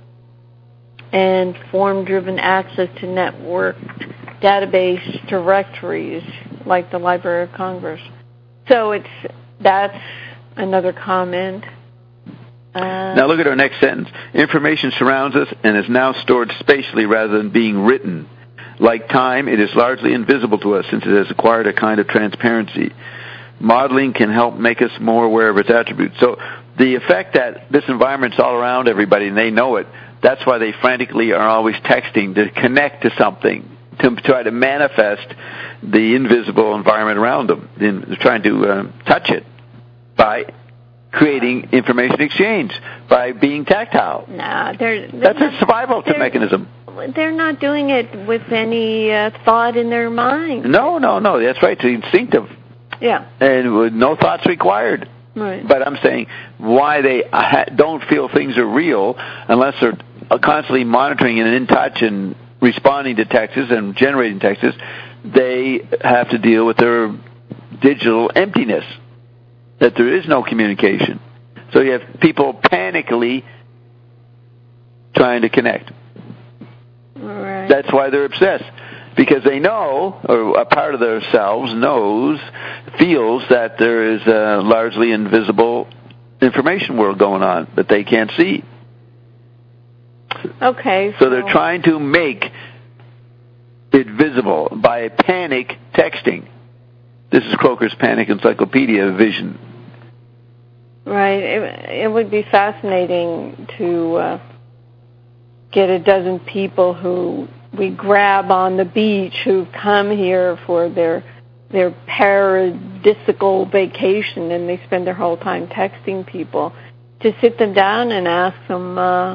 and form-driven access to networked database directories like the Library of Congress. So that's another comment. Now look at our next sentence. Information surrounds us and is now stored spatially rather than being written. Like time, it is largely invisible to us since it has acquired a kind of transparency. Modeling can help make us more aware of its attributes. So the effect that this environment's all around everybody and they know it, that's why they frantically are always texting to connect to something, to try to manifest the invisible environment around them. They're trying to touch it by creating information exchange, by being tactile. No, that's a survival mechanism. They're not doing it with any thought in their mind. No, that's right. It's instinctive. Yeah. And with no thoughts required. Right. But I'm saying why they don't feel things are real unless they're constantly monitoring and in touch and responding to texts and generating texts, they have to deal with their digital emptiness, that there is no communication. So you have people panically trying to connect. Right. That's why they're obsessed. Because they know, or a part of themselves feels that there is a largely invisible information world going on that they can't see. Okay. So they're trying to make it visible by panic texting. This is Croker's Panic Encyclopedia Vision. Right. It would be fascinating to get a dozen people who we grab on the beach who've come here for their paradisical vacation, and they spend their whole time texting people, to sit them down and ask them,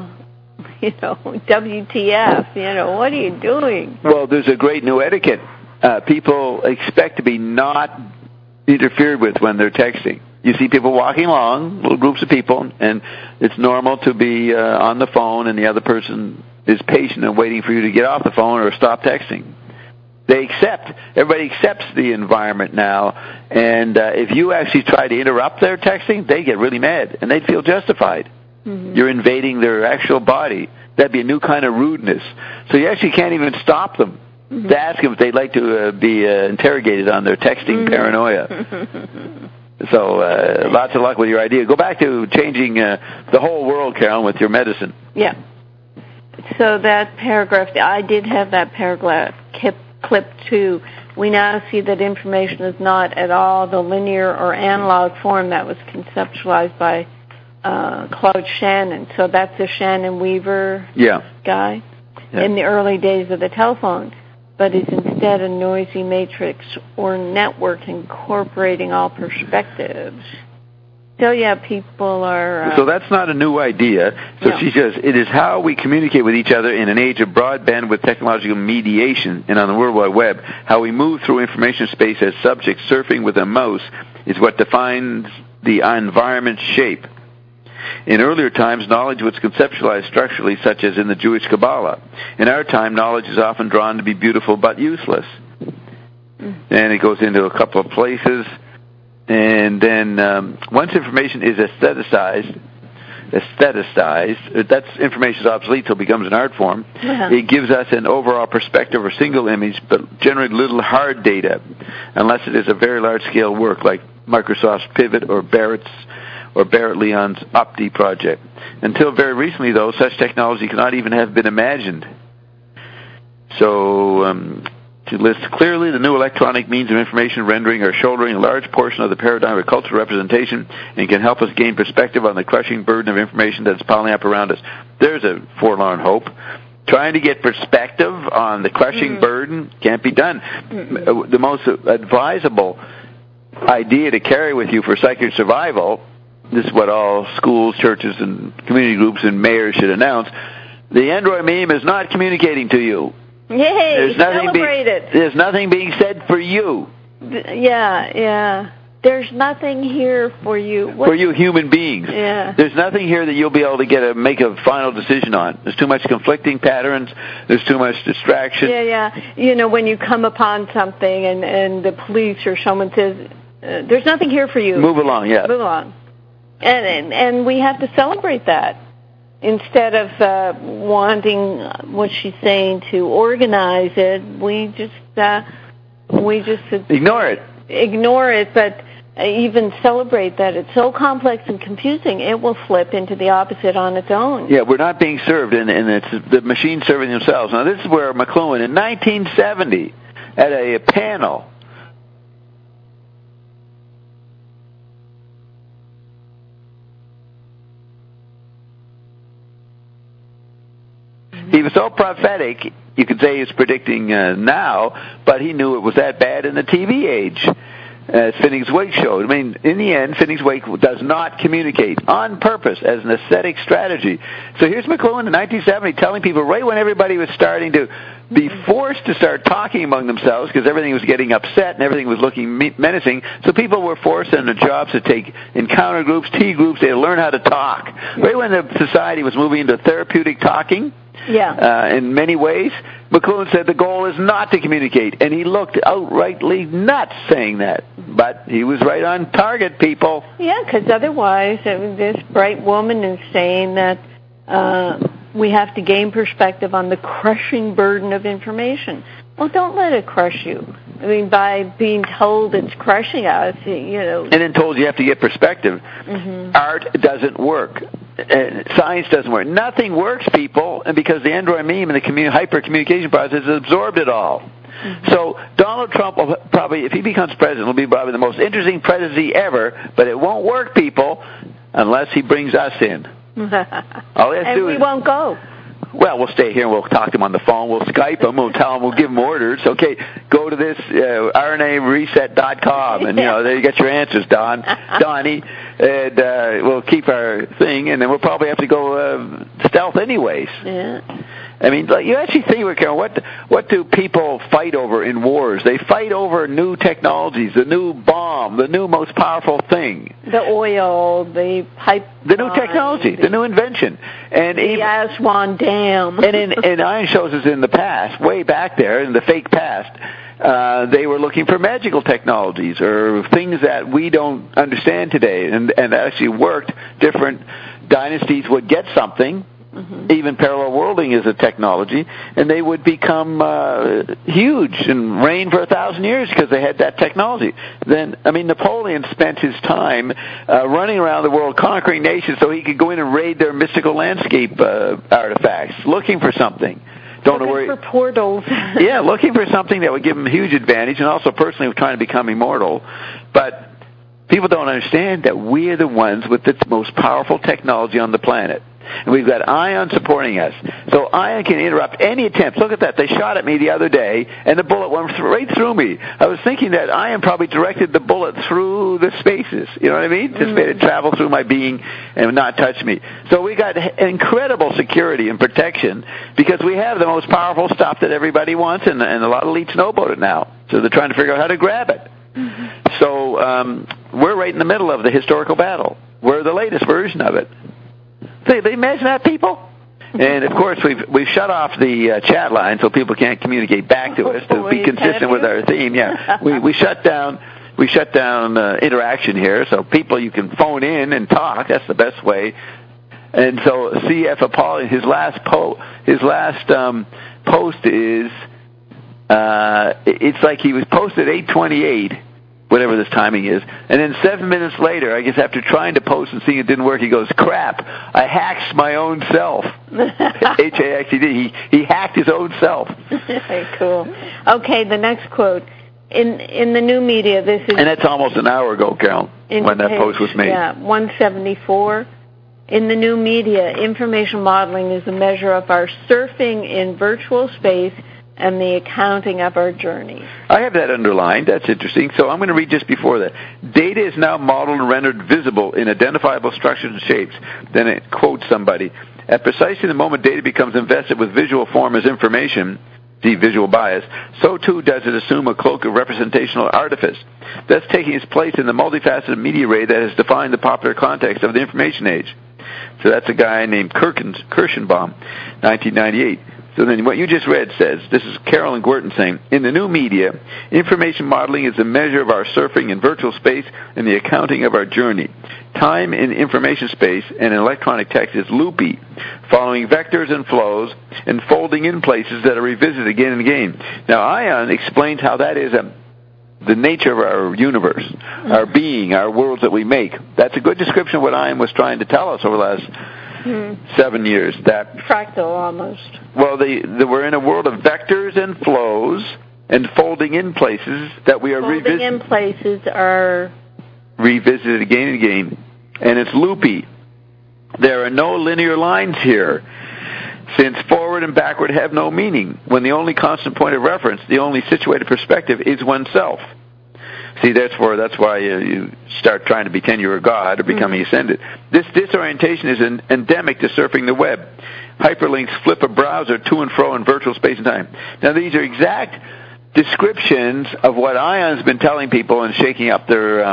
WTF, what are you doing? Well, there's a great new etiquette. People expect to be not interfered with when they're texting. You see people walking along, little groups of people, and it's normal to be on the phone, and the other person is patient and waiting for you to get off the phone or stop texting. Everybody accepts the environment now, and if you actually try to interrupt their texting, they get really mad, and they feel justified. Mm-hmm. You're invading their actual body. That'd be a new kind of rudeness. So you actually can't even stop them to ask them if they'd like to be interrogated on their texting paranoia. So lots of luck with your idea. Go back to changing the whole world, Carolyn, with your medicine. Yeah. So that paragraph, I did have that paragraph clipped too. We now see that information is not at all the linear or analog form that was conceptualized by Claude Shannon. So that's the Shannon Weaver guy in the early days of the telephone, but is instead a noisy matrix or network incorporating all perspectives. So, yeah, people are... So that's not a new idea. So no. she says, it is how we communicate with each other in an age of broadband with technological mediation and on the World Wide Web. How we move through information space as subjects surfing with a mouse is what defines the environment shape. In earlier times, knowledge was conceptualized structurally, such as in the Jewish Kabbalah. In our time, knowledge is often drawn to be beautiful but useless. And it goes into a couple of places. And then once information is aestheticized, that's information is obsolete till it becomes an art form. It gives us an overall perspective or single image, but generally little hard data, unless it is a very large-scale work like Microsoft's Pivot or Barrett Leon's Opti project. Until very recently, though, such technology could not even have been imagined. So, to list clearly, the new electronic means of information rendering are shouldering a large portion of the paradigm of cultural representation and can help us gain perspective on the crushing burden of information that is piling up around us. There's a forlorn hope. Trying to get perspective on the crushing burden can't be done. The most advisable idea to carry with you for psychic survival, this is what all schools, churches, and community groups and mayors should announce, the Android meme is not communicating to you. Yay, celebrate it. There's nothing being said for you. Yeah. There's nothing here for you. For you human beings. Yeah. There's nothing here that you'll be able to make a final decision on. There's too much conflicting patterns. There's too much distraction. Yeah. You know, when you come upon something and the police or someone says, there's nothing here for you. Move along, yeah. Move along. And we have to celebrate that. Instead of wanting what she's saying to organize it, we just ignore it. Ignore it, but even celebrate that it's so complex and confusing, it will flip into the opposite on its own. Yeah, we're not being served, and it's the machines serving themselves. Now, this is where McLuhan, in 1970, at a panel, he was so prophetic, you could say he's predicting now, but he knew it was that bad in the TV age, as Finneg's Wake showed. I mean, in the end, Finneg's Wake does not communicate on purpose as an aesthetic strategy. So here's McLuhan in 1970 telling people right when everybody was starting to be forced to start talking among themselves because everything was getting upset and everything was looking menacing, so people were forced into jobs to take encounter groups, tea groups, they had to learn how to talk. Right when the society was moving into therapeutic talking, in many ways, McLuhan said the goal is not to communicate, and he looked outrightly nuts saying that. But he was right on target, people. Yeah, because otherwise, this bright woman is saying that we have to gain perspective on the crushing burden of information. Well, don't let it crush you. I mean, by being told it's crushing us, And then told you have to get perspective. Art doesn't work. Science doesn't work. Nothing works, people, and because the Android meme and the hyper-communication process has absorbed it all. So Donald Trump will probably, if he becomes president, will be probably the most interesting presidency ever, but it won't work, people, unless he brings us in. And we won't go. Well, we'll stay here and we'll talk to him on the phone. We'll Skype him. We'll tell him. We'll give him orders. Okay, go to this RNAreset.com, and there you get your answers, Donnie. And we'll keep our thing, and then we'll probably have to go stealth anyways. Yeah. I mean, you actually think, Karen, what do people fight over in wars? They fight over new technologies, the new bomb, the new most powerful thing. The oil, the pipeline. The new technology, the new invention. And the Aswan Dam. And in Iron shows us in the past, way back there, in the fake past, they were looking for magical technologies or things that we don't understand today, and that actually worked. Different dynasties would get something, Even parallel worlding is a technology, and they would become huge and reign for 1,000 years because they had that technology. Then, Napoleon spent his time running around the world conquering nations so he could go in and raid their mystical landscape artifacts, looking for something. Looking for portals. Yeah, looking for something that would give him a huge advantage, and also personally trying to become immortal. But people don't understand that we're the ones with the most powerful technology on the planet. And we've got Ion supporting us. So Ion can interrupt any attempt. Look at that. They shot at me the other day, and the bullet went right through me. I was thinking that Ion probably directed the bullet through the spaces. You know what I mean? Just made it travel through my being and not touch me. So we got incredible security and protection because we have the most powerful stuff that everybody wants, and a lot of elites know about it now. So they're trying to figure out how to grab it. So we're right in the middle of the historical battle. We're the latest version of it. They imagine that, people? And, of course, we've shut off the chat line so people can't communicate back to us to be consistent with our theme. Yeah, we shut down interaction here, so people, you can phone in and talk. That's the best way. And so C.F. Apollyon, his last post is it's like he was posted at 8:28. Whatever this timing is. And then 7 minutes later, I guess after trying to post and seeing it didn't work, he goes, crap, I hacked my own self. H-A-X-E-D. He hacked his own self. Very cool. Okay, the next quote. In the new media, this is... And that's almost an hour ago, Carol, when that post was made. Yeah, 174. In the new media, information modeling is a measure of our surfing in virtual space and the accounting of our journey. I have that underlined. That's interesting. So I'm going to read just before that. Data is now modeled and rendered visible in identifiable structures and shapes. Then it quotes somebody. At precisely the moment data becomes invested with visual form as information, the visual bias, so too does it assume a cloak of representational artifice, thus taking its place in the multifaceted media array that has defined the popular context of the information age. So that's a guy named Kirschenbaum, 1998. So then what you just read says, this is Carolyn Gwerton saying, in the new media, information modeling is a measure of our surfing in virtual space and the accounting of our journey. Time in information space and in electronic text is loopy, following vectors and flows and folding in places that are revisited again and again. Now, Ion explains how that is the nature of our universe, our being, our worlds that we make. That's a good description of what Ion was trying to tell us over the last 7 years. That fractal almost. Well, we're in a world of vectors and flows and folding in places that we are folding in places are revisited again and again, and it's loopy. There are no linear lines here, since forward and backward have no meaning, when the only constant point of reference, the only situated perspective, is oneself. See, that's why you start trying to pretend you're a god or becoming ascended. This disorientation is endemic to surfing the web. Hyperlinks flip a browser to and fro in virtual space and time. Now, these are exact descriptions of what Ion's been telling people and shaking up their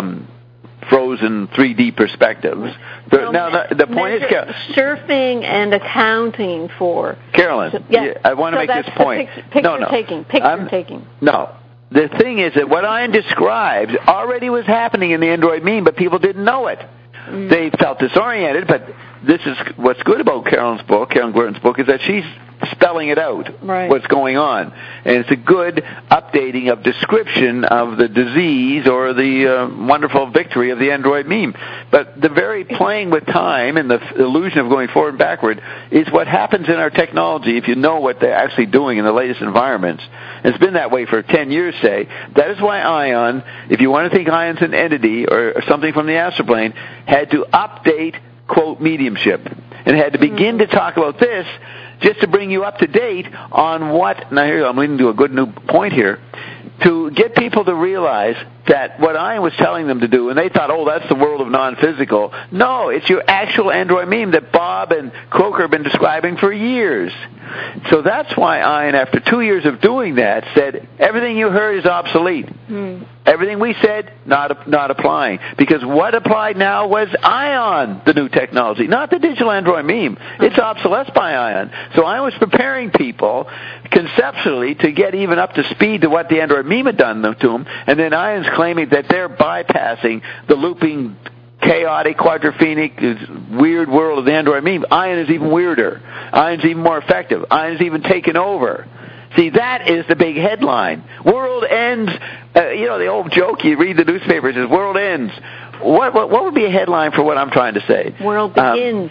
frozen 3D perspectives. The point is, surfing and accounting for... Carolyn, I want to make this point. Picture taking. No. The thing is that what Ion describes already was happening in the Android meme, but people didn't know it. They felt disoriented, but this is what's good about Carolyn Gwerton's book, is that she's spelling it out, what's going on. And it's a good updating of description of the disease or the wonderful victory of the Android meme. But the very playing with time and the illusion of going forward and backward is what happens in our technology if you know what they're actually doing in the latest environments. It's been that way for 10 years, say. That is why Ion, if you want to think Ion's an entity or something from the astral plane, had to update, quote, mediumship, and had to begin to talk about this just to bring you up to date on what, now here I'm leading to a good new point here, to get people to realize that what I was telling them to do, and they thought, oh, that's the world of non-physical. No, it's your actual Android meme that Bob and Croker have been describing for years. So that's why Ion, after 2 years of doing that, said, everything you heard is obsolete. Everything we said, not applying. Because what applied now was Ion, the new technology, not the digital Android meme. It's obsolesced by Ion. So I was preparing people conceptually to get even up to speed to what the Android meme had done to them, and then Ion's claiming that they're bypassing the looping chaotic, quadrophenic, weird world of the Android meme. Ion is even weirder. Ion's even more effective. Ion's even taken over. See, that is the big headline. World ends, the old joke, you read the newspapers, is world ends. What would be a headline for what I'm trying to say? World begins.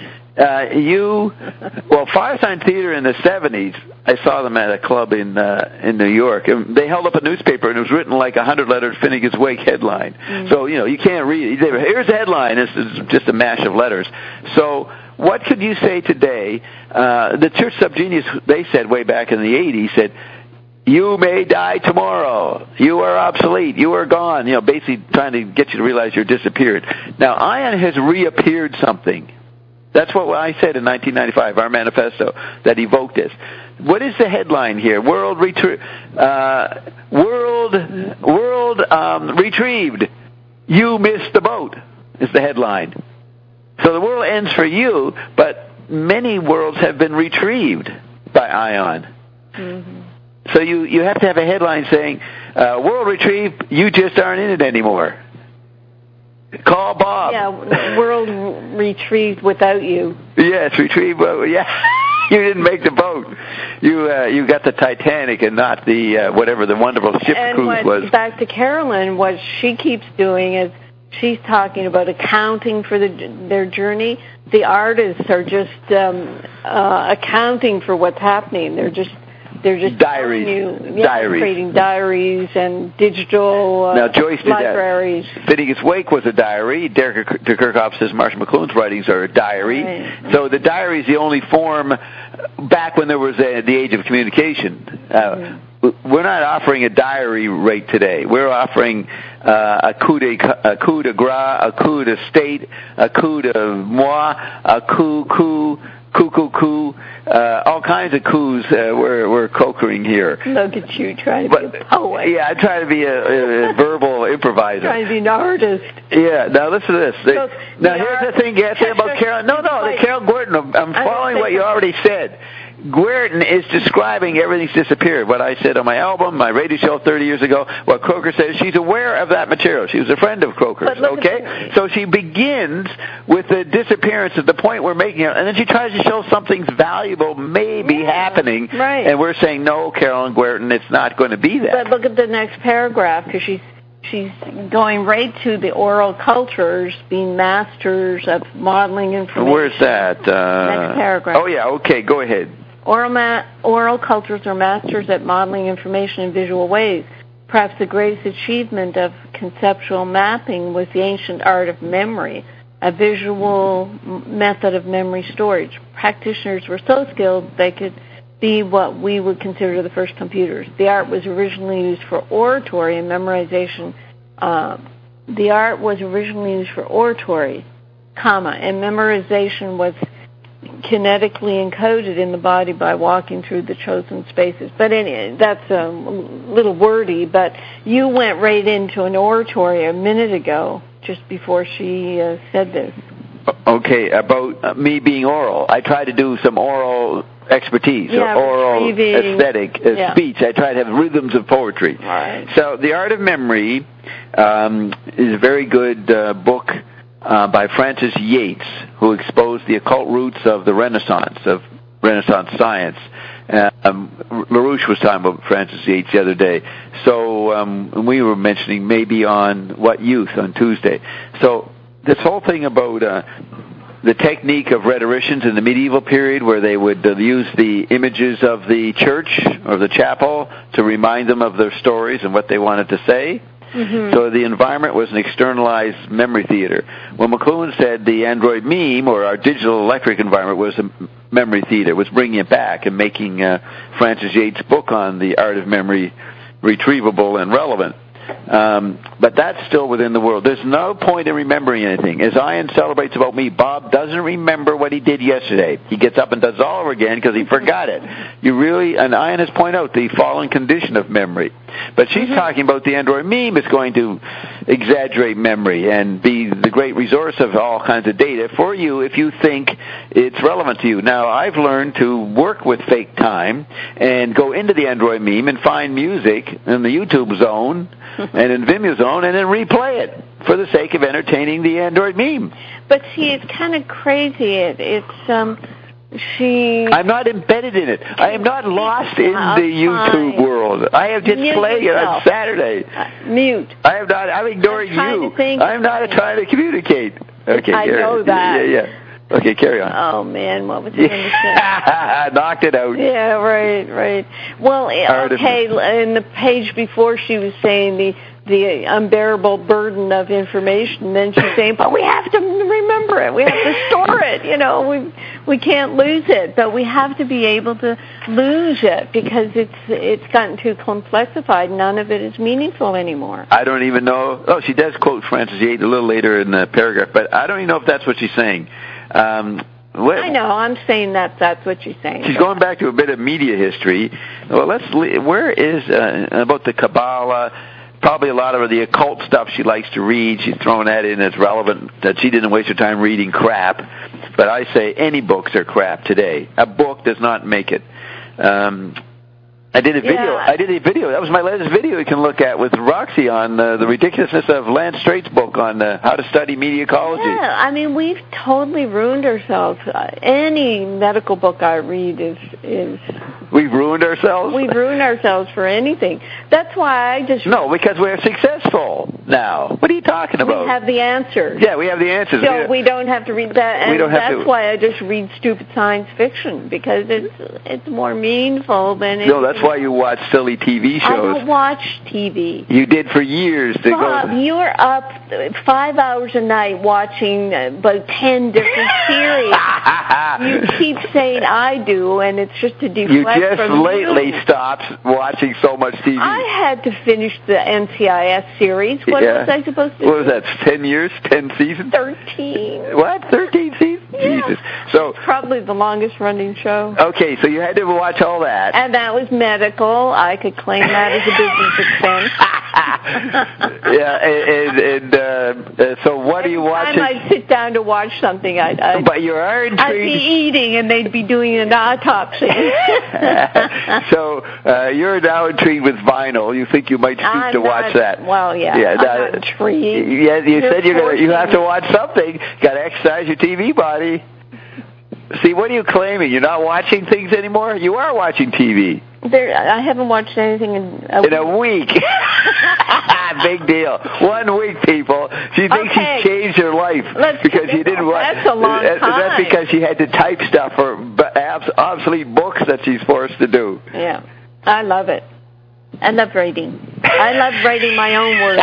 Firesign Theater in the 70s, I saw them at a club in New York, and they held up a newspaper, and it was written like 100-letter Finnegan's Wake headline. Mm-hmm. So, you can't read it. Here's the headline. This is just a mash of letters. So what could you say today? The Church Subgenius, they said way back in the 80s, said, you may die tomorrow. You are obsolete. You are gone. Basically trying to get you to realize you're disappeared. Now, Ion has reappeared something. That's what I said in 1995, our manifesto, that evoked this. What is the headline here? World retrieved. You missed the boat is the headline. So the world ends for you, but many worlds have been retrieved by Ion. Mm-hmm. So you have to have a headline saying, world retrieved, you just aren't in it anymore. Call Bob. Yeah, world retrieved without you. Yes, retrieved. Yeah, you didn't make the boat. You got the Titanic and not the whatever the wonderful ship cruise was. Back to Carolyn, what she keeps doing is she's talking about accounting for their journey. The artists are just accounting for what's happening. They're just diaries, creating diaries and digital now, Joyce did libraries. That. Finnegan's Wake was a diary. Derek de Kerkhoff says Marshall McLuhan's writings are a diary. Right. So the diary is the only form back when there was the age of communication. We're not offering a diary rate today. We're offering a coup de grace, a coup de state, a coup de moi, a coup, all kinds of coups we're conquering here. Look at you trying to be a poet. Yeah, I try to be a verbal improviser. Trying to be an artist. Yeah, now listen to this. Here's the thing you have to say about Carol. The Carol Guertin. I'm following what you already said. Guertin is describing everything's disappeared. What I said on my album, my radio show 30 years ago, what Croker says, she's aware of that material. She was a friend of Croker's, okay? So she begins with the disappearance at the point we're making it, and then she tries to show something's valuable maybe happening, right. And we're saying, no, Carolyn Guertin, it's not going to be that. But look at the next paragraph, because she's going right to the oral cultures being masters of modeling information. Where's that? Next paragraph. Oh, yeah, okay, go ahead. Oral cultures are masters at modeling information in visual ways. Perhaps the greatest achievement of conceptual mapping was the ancient art of memory, a visual method of memory storage. Practitioners were so skilled they could be what we would consider the first computers. The art was originally used for oratory and memorization. And memorization was kinetically encoded in the body by walking through the chosen spaces. But anyway, that's a little wordy, but you went right into an oratory a minute ago, just before she said this. Okay, about me being oral. I tried to do some oral expertise, or oral aesthetic speech. I try to have rhythms of poetry. Right. So The Art of Memory is a very good book by Francis Yates, who exposed the occult roots of the Renaissance science. LaRouche was talking about Francis Yates the other day. So we were mentioning maybe on What Youth on Tuesday. So this whole thing about the technique of rhetoricians in the medieval period, where they would use the images of the church or the chapel to remind them of their stories and what they wanted to say. Mm-hmm. So the environment was an externalized memory theater. When McLuhan said the Android meme, or our digital electric environment, was a memory theater, was bringing it back and making Francis Yates' book on the art of memory retrievable and relevant. But that's still within the world. There's no point in remembering anything. As Ian celebrates about me, Bob doesn't remember what he did yesterday. He gets up and does it all over again because he forgot it. And Ian has pointed out the fallen condition of memory. But she's talking about the Android meme is going to exaggerate memory and be the great resource of all kinds of data for you if you think it's relevant to you. Now, I've learned to work with fake time and go into the Android meme and find music in the YouTube zone and in Vimeo zone and then replay it for the sake of entertaining the Android meme. But see, it's kind of crazy. I'm not embedded in it. I am not lost in the YouTube world. I have just played it on Saturday. Mute. I'm ignoring you. I'm not trying to communicate. Okay, I know that. Yeah. Okay, carry on. Oh, man, what was I going to say? Knocked it out. Yeah, right. Well, okay, in the page before she was saying the unbearable burden of information, then she's saying, but we have to remember it. We have to store it. You know, we can't lose it, but we have to be able to lose it because it's gotten too complexified. None of it is meaningful anymore. I don't even know. Oh, she does quote Frances Yates a little later in the paragraph, but I don't even know if that's what she's saying. I know. I'm saying that's what she's saying. She's going back to a bit of media history. Well, where is about the Kabbalah? Probably a lot of the occult stuff she likes to read. She's throwing that in as relevant, that she didn't waste her time reading crap. But I say any books are crap today. A book does not make it. I did a video. That was my latest video you can look at with Roxy on the ridiculousness of Lance Straight's book on how to study media ecology. Yeah, I mean, we've totally ruined ourselves. Any medical book I read is... We've ruined ourselves? We've ruined ourselves for anything. That's why I just... No, because we're successful now. What are you talking about? We have the answers. Yeah, we have the answers. So we don't have to read that. And that's why I just read stupid science fiction, because it's more meaningful than... No, that's why you watch silly TV shows. I don't watch TV. You did for years. Bob, you're up 5 hours a night watching about 10 different series. You keep saying I do, and it's just to deflect. You just lately stopped watching so much TV. I had to finish the NCIS series. What was I supposed to do? What was that, 10 years, 10 seasons? 13. What, 13 seasons? Yeah. Jesus. So, probably the longest running show. Okay, so you had to watch all that. And that was medical. I could claim that as a business expense. Yeah, so what are you watching? Every time I'd sit down to watch something, but you are intrigued. I'd be eating, and they'd be doing an autopsy. So you're now intrigued with vinyl. You think you might stoop to watch that? Well, yeah. I'm not intrigued. Yeah, you said you have to watch something. Got to exercise your TV body. See, what are you claiming? You're not watching things anymore? You are watching TV. I haven't watched anything in a week. Big deal. 1 week, people. She thinks she's changed her life because you didn't watch. That's a long time. That's because she had to type stuff for obsolete books that she's forced to do. Yeah, I love it. I love writing. I love writing my own words.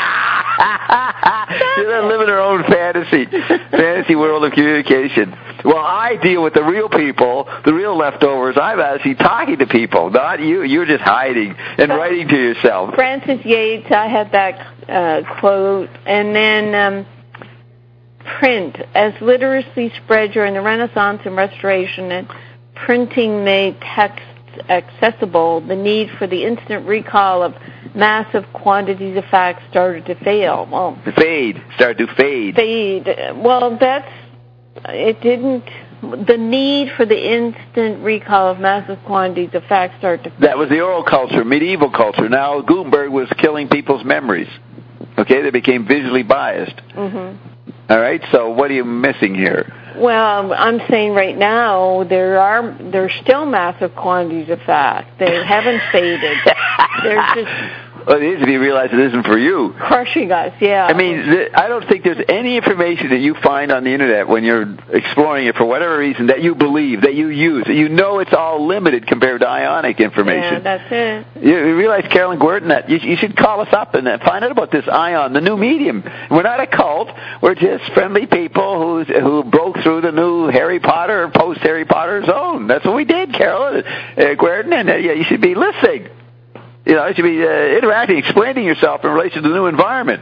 She's living her own fantasy world of communication. Well, I deal with the real people, the real leftovers. I'm actually talking to people, not you. You're just hiding and writing to yourself. Frances Yates, I had that quote. And then print. As literacy spread during the Renaissance and Restoration and printing made texts accessible, the need for the instant recall of massive quantities of facts started to fail. Well, started to fade. Well, it didn't. The need for the instant recall of massive quantities of facts started to fade. That was the oral culture, medieval culture. Now Gutenberg was killing people's memories. Okay, they became visually biased. Mm-hmm. All right, so what are you missing here? Well, I'm saying right now there's still massive quantities of fact. They haven't faded. They're just... Well, it is if you realize it isn't for you. Crushing us, yeah. I mean, I don't think there's any information that you find on the Internet when you're exploring it for whatever reason that you believe, that you use. You know it's all limited compared to ionic information. Yeah, that's it. You realize, Carolyn Gwerton, that you should call us up and find out about this ion, the new medium. We're not a cult. We're just friendly people who broke through the new Harry Potter or post-Harry Potter zone. That's what we did, Carolyn Gwerton, and you should be listening. You should be interacting, explaining yourself in relation to the new environment.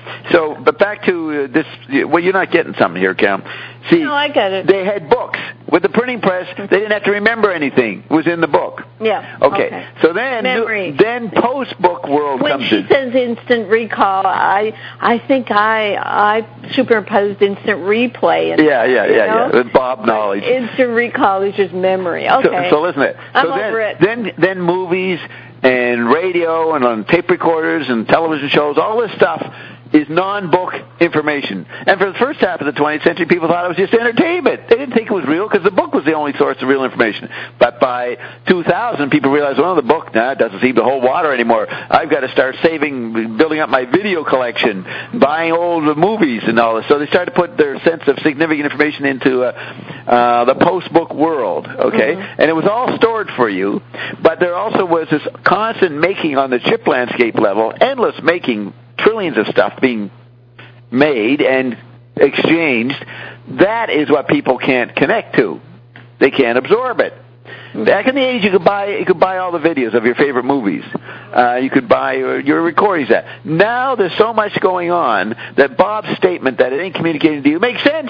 So, but back to this. Well, you're not getting something here, Cam. See, no, I get it. They had books. With the printing press, they didn't have to remember anything. It was in the book. Yeah. Okay. So then post-book world when comes she in. says instant recall, I think I superimposed instant replay. Yeah. With Bob knowledge. Instant recall is just memory. Okay. So listen to it. I'm over it. Then movies and radio and on tape recorders and television shows, all this stuff is non-book information. And for the first half of the 20th century, people thought it was just entertainment. They didn't think it was real because the book was the only source of real information. But by 2000, people realized, well, the book, it doesn't seem to hold water anymore. I've got to start building up my video collection, buying old movies and all this. So they started to put their sense of significant information into the post-book world, okay? Mm-hmm. And it was all stored for you, but there also was this constant making on the chip landscape level, endless making, trillions of stuff being made and exchanged. That is what people can't connect to. They can't absorb it. Back in the age, you could buy all the videos of your favorite movies. You could buy your recordings. Now there's so much going on that Bob's statement that it ain't communicating to you makes sense.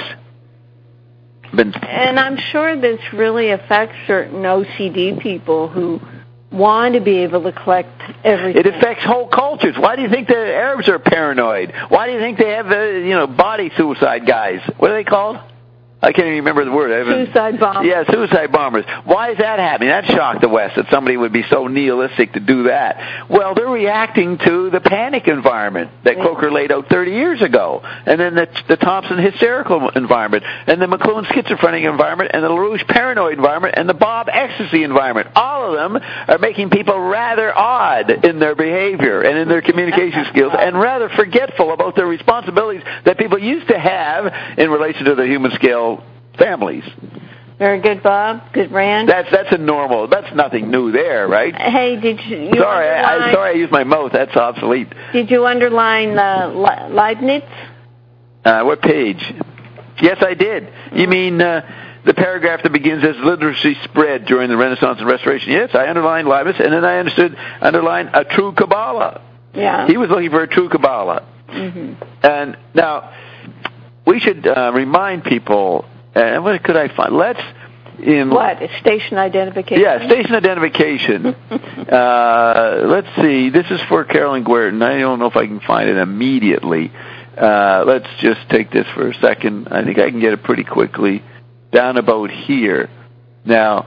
And I'm sure this really affects certain OCD people who want to be able to collect everything. It affects whole cultures. Why do you think the Arabs are paranoid? Why do you think they have body suicide guys? What are they called? I can't even remember the word. Suicide bombers. Yeah, suicide bombers. Why is that happening? That shocked the West that somebody would be so nihilistic to do that. Well, they're reacting to the panic environment that Croker laid out 30 years ago, and then the Thompson hysterical environment, and the McLuhan schizophrenic environment, and the LaRouche paranoid environment, and the Bob ecstasy environment. All of them are making people rather odd in their behavior and in their communication skills, and rather forgetful about their responsibilities that people used to have in relation to the human scale families. Very good, Bob. Good, Rand. That's a normal. That's nothing new there, right? Hey, did you? Sorry, I used my mouth. That's obsolete. Did you underline Leibniz? What page? Yes, I did. You mean the paragraph that begins as literacy spread during the Renaissance and Restoration? Yes, I underlined Leibniz, and then I underlined a true Kabbalah. Yeah. He was looking for a true Kabbalah. Mm-hmm. And now we should remind people. And what could I find? Station identification? Yeah, station identification. Let's see. This is for Carolyn Guertin. I don't know if I can find it immediately. Let's just take this for a second. I think I can get it pretty quickly. Down about here. Now,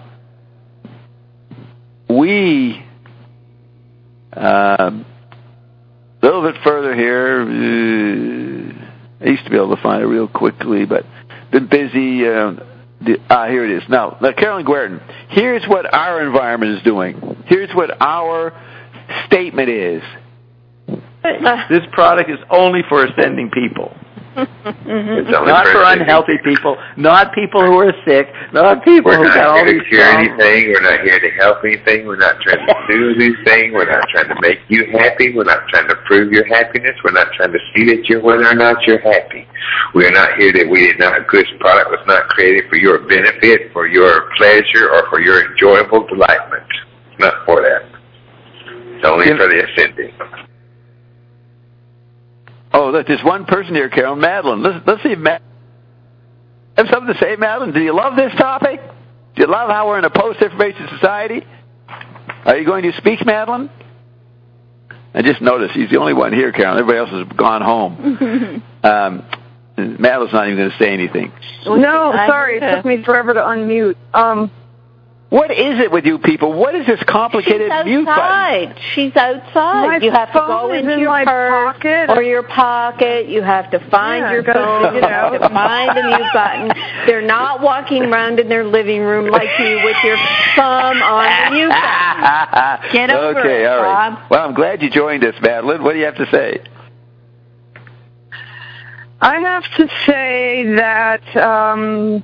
we, a little bit further here, I used to be able to find it real quickly, but been busy. Here it is. Now, Carolyn Guertin, here's what our environment is doing. Here's what our statement is. This product is only for ascending people. It's not for unhealthy people, not people who are sick, not people who got all these problems. We're not here to cure anything. We're not here to help anything. We're not trying to do anything. We're not trying to make you happy. We're not trying to prove your happiness. We're not trying to see that you're whether or not you're happy. We're not here that this product was not created for your benefit, for your pleasure, or for your enjoyable delightment. It's not for that. It's only for the ascending. Oh, look, there's one person here, Carol, Madeline. Let's see if Madeline have something to say, Madeline. Do you love this topic? Do you love how we're in a post-information society? Are you going to speak, Madeline? I just noticed he's the only one here, Carol. Everybody else has gone home. Madeline's not even going to say anything. No, sorry. It took me forever to unmute. What is it with you people? What is this complicated mute button? She's outside. You have to go into your purse or your pocket. You have to find your phone. You have to find the mute button. They're not walking around in their living room like you with your thumb on the mute button. Get over it, all right. Bob. Well, I'm glad you joined us, Madeline. What do you have to say? I have to say that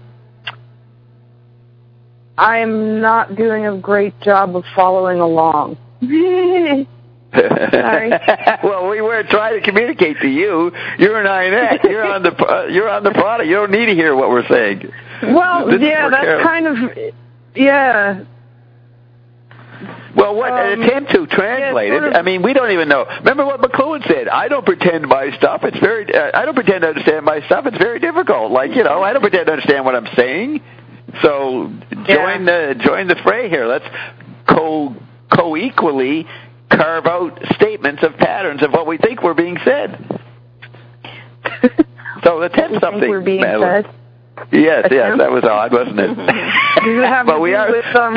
I'm not doing a great job of following along. Sorry. Well, we were trying to communicate to you. You're an INET. You're on the product. You don't need to hear what we're saying. Well, yeah, that's kind of, yeah. Well, what attempt to translate it? I mean, we don't even know. Remember what McLuhan said? I don't pretend my stuff. It's very. I don't pretend to understand my stuff. It's very difficult. Like, you know, I don't pretend to understand what I'm saying. So join the fray here. Let's co-equally carve out statements of patterns of what we think we're being said. So attempt something. Think we're being Madeline. said. Yes, that was odd, wasn't it? But we are. With, Our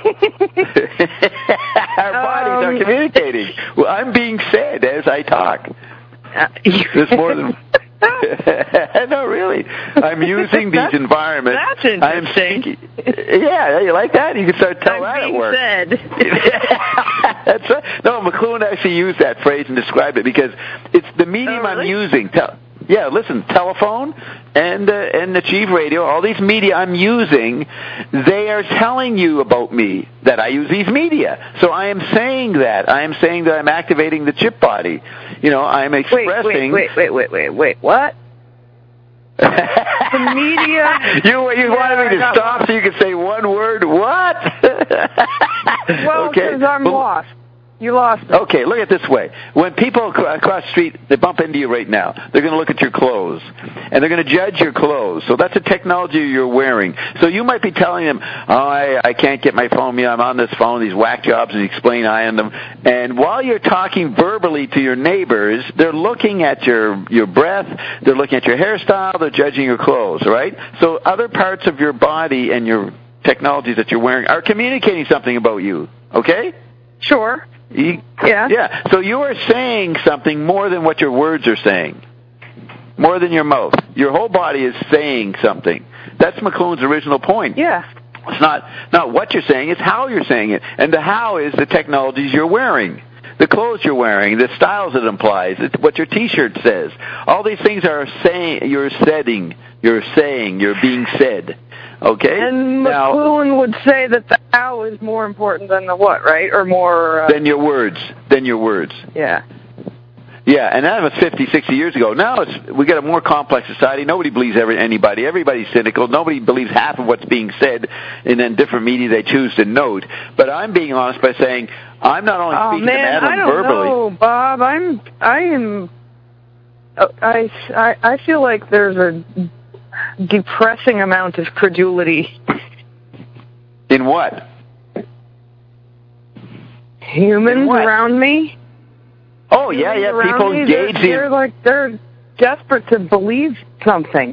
bodies are communicating. Well, I'm being said as I talk. There's more than. No, really. I'm using these environments. That's interesting. Yeah, you like that? You can start telling that at work. Said. That's right. No, McLuhan actually used that phrase and described it because it's the medium I'm using. Yeah, listen, telephone and Achieve Radio, all these media I'm using, they are telling you about me, that I use these media. So I am saying that. I am saying that I'm activating the chip body. You know, I'm expressing... Wait, what? The media... You wanted me to stop so you could say one word? What? Well, because I'm lost. You lost it. Okay, look at it this way. When people across the street, they bump into you right now, they're going to look at your clothes, and they're going to judge your clothes. So that's a technology you're wearing. So you might be telling them, I can't get my phone, I'm on this phone, these whack jobs, and you explain I am them. And while you're talking verbally to your neighbors, they're looking at your breath, they're looking at your hairstyle, they're judging your clothes, right? So other parts of your body and your technologies that you're wearing are communicating something about you, okay? Sure. Yeah. So you are saying something more than what your words are saying, more than your mouth. Your whole body is saying something. That's McLuhan's original point. Yeah. It's not what you're saying, it's how you're saying it. And the how is the technologies you're wearing, the clothes you're wearing, the styles it implies, what your T-shirt says. All these things are saying, you're being said. Okay? And McLuhan would say that the how is more important than the what, right? Or more... Than your words. Yeah. Yeah, and that was 50, 60 years ago. Now we got a more complex society. Nobody believes anybody. Everybody's cynical. Nobody believes half of what's being said in then different media they choose to note. But I'm being honest by saying I'm not only speaking to Madeline verbally. Oh, Bob, I feel like there's a depressing amount of credulity. In what? Humans around me. Oh, yeah, people engage in... They're desperate to believe something.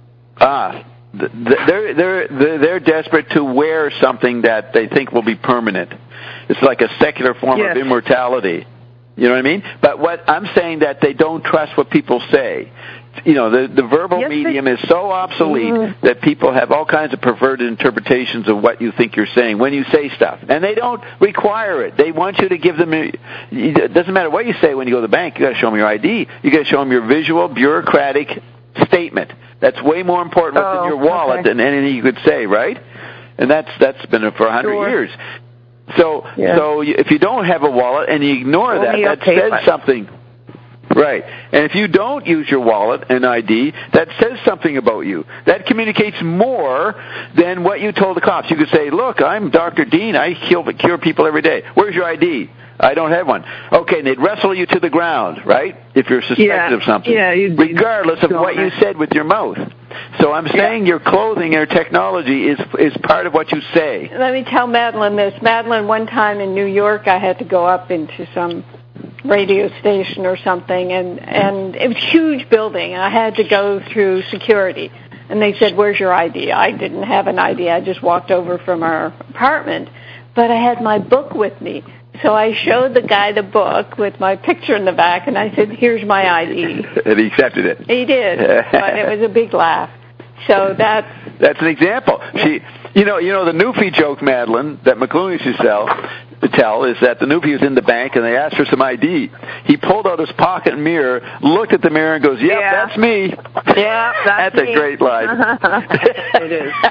They're desperate to wear something that they think will be permanent. It's like a secular form of immortality. You know what I mean? But what I'm saying that they don't trust what people say. You know, the verbal medium is so obsolete that people have all kinds of perverted interpretations of what you think you're saying when you say stuff. And they don't require it. They want you to give them... It doesn't matter what you say when you go to the bank. You got to show them your ID. You got to show them your visual, bureaucratic statement. That's way more important than your wallet than anything you could say, right? And that's been for 100 years. So if you don't have a wallet and you ignore that says something... Right. And if you don't use your wallet and ID, that says something about you. That communicates more than what you told the cops. You could say, look, I'm Dr. Dean. I cure people every day. Where's your ID? I don't have one. Okay, and they'd wrestle you to the ground, right, if you're suspected of something, regardless of what you said with your mouth. So I'm saying your clothing or technology is part of what you say. Let me tell Madeline this. Madeline, one time in New York, I had to go up into some radio station or something, and it was a huge building, and I had to go through security. And they said, where's your ID? I didn't have an ID. I just walked over from our apartment. But I had my book with me. So I showed the guy the book with my picture in the back, and I said, here's my ID. And he accepted it. He did, but it was a big laugh. So that's an example. You know the Newfie joke, Madeline, that McLuhan used to tell is that the Newfie was in the bank and they asked for some ID. He pulled out his pocket mirror, looked at the mirror, and goes, "Yep, that's me." Yeah, that's me. A great line. It is.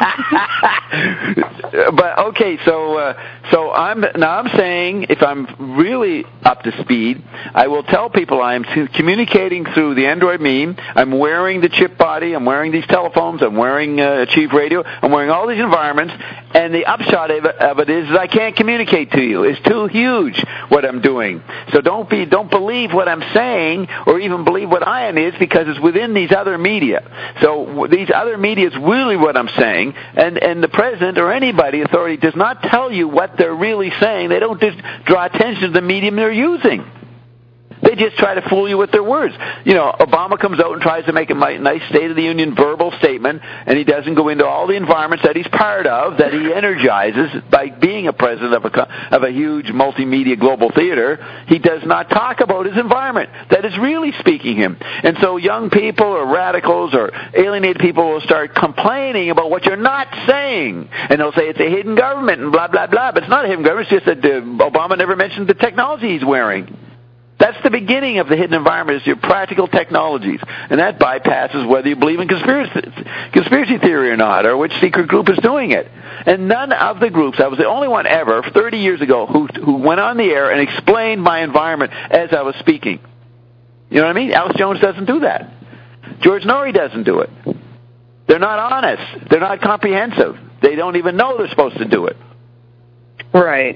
But okay, so I'm saying, if I'm really up to speed, I will tell people I am communicating through the Android meme. I'm wearing the chip body. I'm wearing these telephones. I'm wearing Chief Radio. I'm wearing all these environments. And the upshot of it is I can't communicate to you. It's too huge what I'm doing. So don't believe what I'm saying, or even believe what I am is, because it's within these other media. So these other media is really what I'm saying, and the president or anybody authority does not tell you what they're really saying. They don't just draw attention to the medium they're using. They just try to fool you with their words. You know, Obama comes out and tries to make a nice State of the Union verbal statement, and he doesn't go into all the environments that he's part of, that he energizes by being a president of a huge multimedia global theater. He does not talk about his environment that is really speaking him. And so young people or radicals or alienated people will start complaining about what you're not saying. And they'll say it's a hidden government and blah, blah, blah. But it's not a hidden government. It's just that Obama never mentioned the technology he's wearing. That's the beginning of the hidden environment, is your practical technologies. And that bypasses whether you believe in conspiracy theory or not, or which secret group is doing it. And none of the groups, I was the only one ever, 30 years ago, who went on the air and explained my environment as I was speaking. You know what I mean? Alex Jones doesn't do that. George Norrie doesn't do it. They're not honest. They're not comprehensive. They don't even know they're supposed to do it. Right.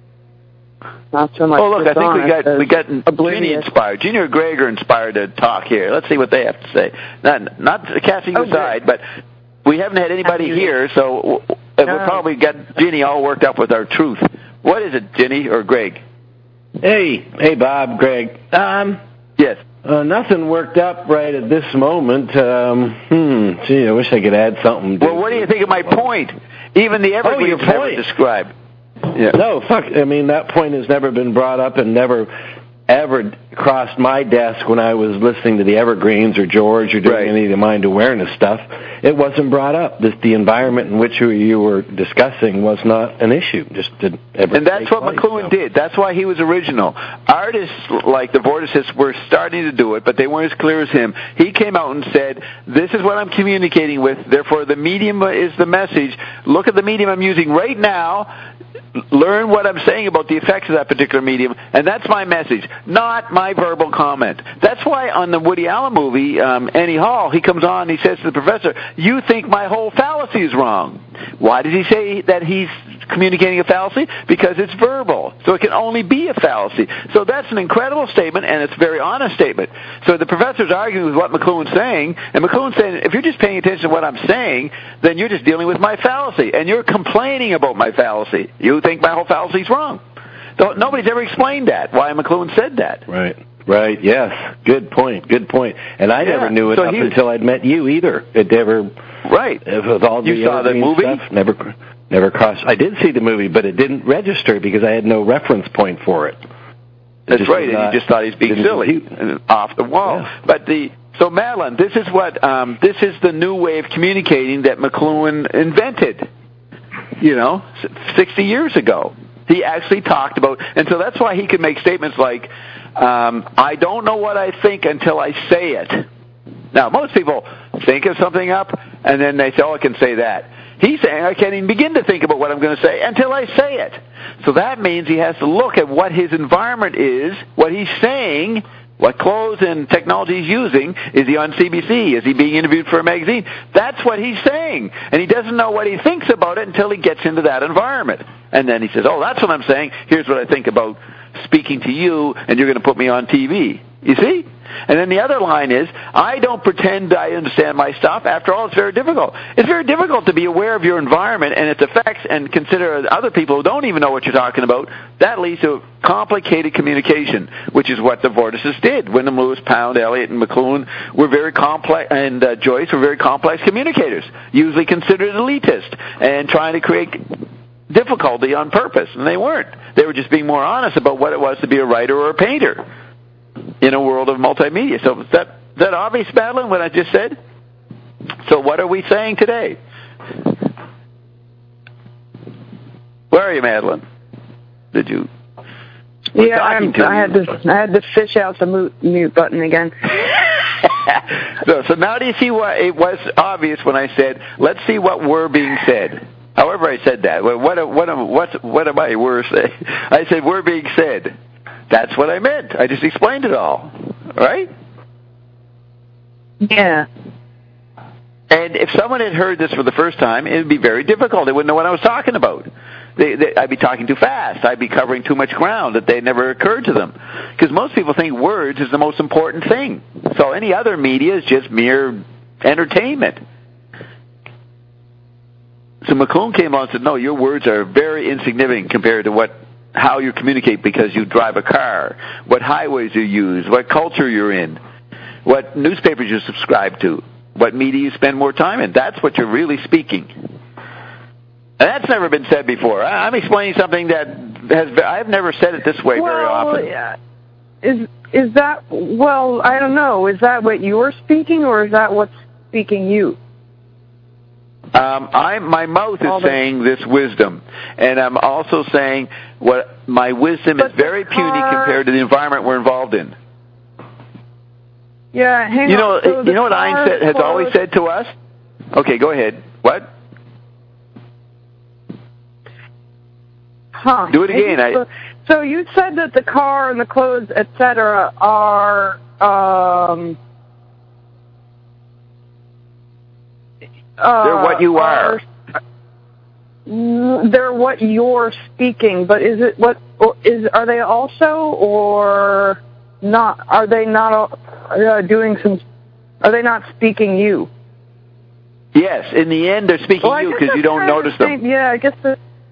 Not so much. Oh, look, I think we got Oblivious. Ginny inspired. Ginny or Greg are inspired to talk here. Let's see what they have to say. Not casting aside, but we haven't had anybody here, so we'll probably get Ginny all worked up with our truth. What is it, Ginny or Greg? Hey, Bob, Greg. Yes. Nothing worked up right at this moment. Gee, I wish I could add something. Well, what do you think of my point? Even the Evergreens never described. Yeah. No, I mean, that point has never been brought up and never ever crossed my desk when I was listening to the Evergreens or George or doing any of the mind awareness stuff. It wasn't brought up. The environment in which you were discussing was not an issue. Just didn't ever. And that's what McLuhan did. That's why he was original. Artists like the Vorticists were starting to do it, but they weren't as clear as him. He came out and said, "This is what I'm communicating with. Therefore, the medium is the message. Look at the medium I'm using right now. Learn what I'm saying about the effects of that particular medium, and that's my message, not my verbal comment." That's why on the Woody Allen movie, Annie Hall, he comes on and he says to the professor, "You think my whole fallacy is wrong." Why does he say that he's communicating a fallacy? Because it's verbal, so it can only be a fallacy. So that's an incredible statement, and it's a very honest statement. So the professor's arguing with what McLuhan's saying, and McLuhan's saying, if you're just paying attention to what I'm saying, then you're just dealing with my fallacy, and you're complaining about my fallacy. You think my whole fallacy is wrong. Nobody's ever explained that, why McLuhan said that. Right, yes. Good point. And I never knew it up until I'd met you either. It never... Right. With all you saw the movie? Stuff, never crossed... I did see the movie, but it didn't register because I had no reference point for it. That's right, and you just thought he's being silly, off the wall. Yeah. But so Madeline, this is the new way of communicating that McLuhan invented, 60 years ago. He actually talked about, and so that's why he could make statements like, I don't know what I think until I say it. Now, most people think of something up, and then they say, I can say that. He's saying, I can't even begin to think about what I'm going to say until I say it. So that means he has to look at what his environment is, what he's saying, what clothes and technology he's using. Is he on CBC? Is he being interviewed for a magazine? That's what he's saying. And he doesn't know what he thinks about it until he gets into that environment. And then he says, that's what I'm saying. Here's what I think about speaking to you, and you're going to put me on TV. You see? And then the other line is, I don't pretend I understand my stuff. After all, it's very difficult. It's very difficult to be aware of your environment and its effects and consider other people who don't even know what you're talking about. That leads to complicated communication, which is what the Vorticists did. Wyndham Lewis, Pound, Eliot, and McLuhan were very complex, and Joyce were very complex communicators, usually considered elitist and trying to create difficulty on purpose, and they weren't. They were just being more honest about what it was to be a writer or a painter in a world of multimedia. So is that obvious, Madeline, what I just said? So what are we saying today? Where are you, Madeline? Did you? I had to fish out the mute button again. So now do you see why it was obvious when I said, let's see what were being said? However I said that. What am I were saying? I said, were being said. That's what I meant. I just explained it all. Right? Yeah. And if someone had heard this for the first time, it would be very difficult. They wouldn't know what I was talking about. I'd be talking too fast. I'd be covering too much ground that they never occurred to them. Because most people think words is the most important thing. So any other media is just mere entertainment. So McClune came along and said, no, your words are very insignificant compared to how you communicate because you drive a car, what highways you use, what culture you're in, what newspapers you subscribe to, what media you spend more time in. That's what you're really speaking. And that's never been said before. I'm explaining something that I've never said it this way very often. Yeah. Is that, well, I don't know. Is that what you're speaking, or is that what's speaking you? My mouth is saying this wisdom, and I'm also saying what my wisdom is very puny compared to the environment we're involved in. Yeah, hang on. You know what Einstein has always said to us? Okay, go ahead. What? Huh. Do it again. So you said that the car and the clothes, etc., are they're what you are. They're what you're speaking, but is it what are they also, or not? Are they not doing some? Are they not speaking you? Yes, in the end, they're speaking you because you don't notice them. Yeah, I guess.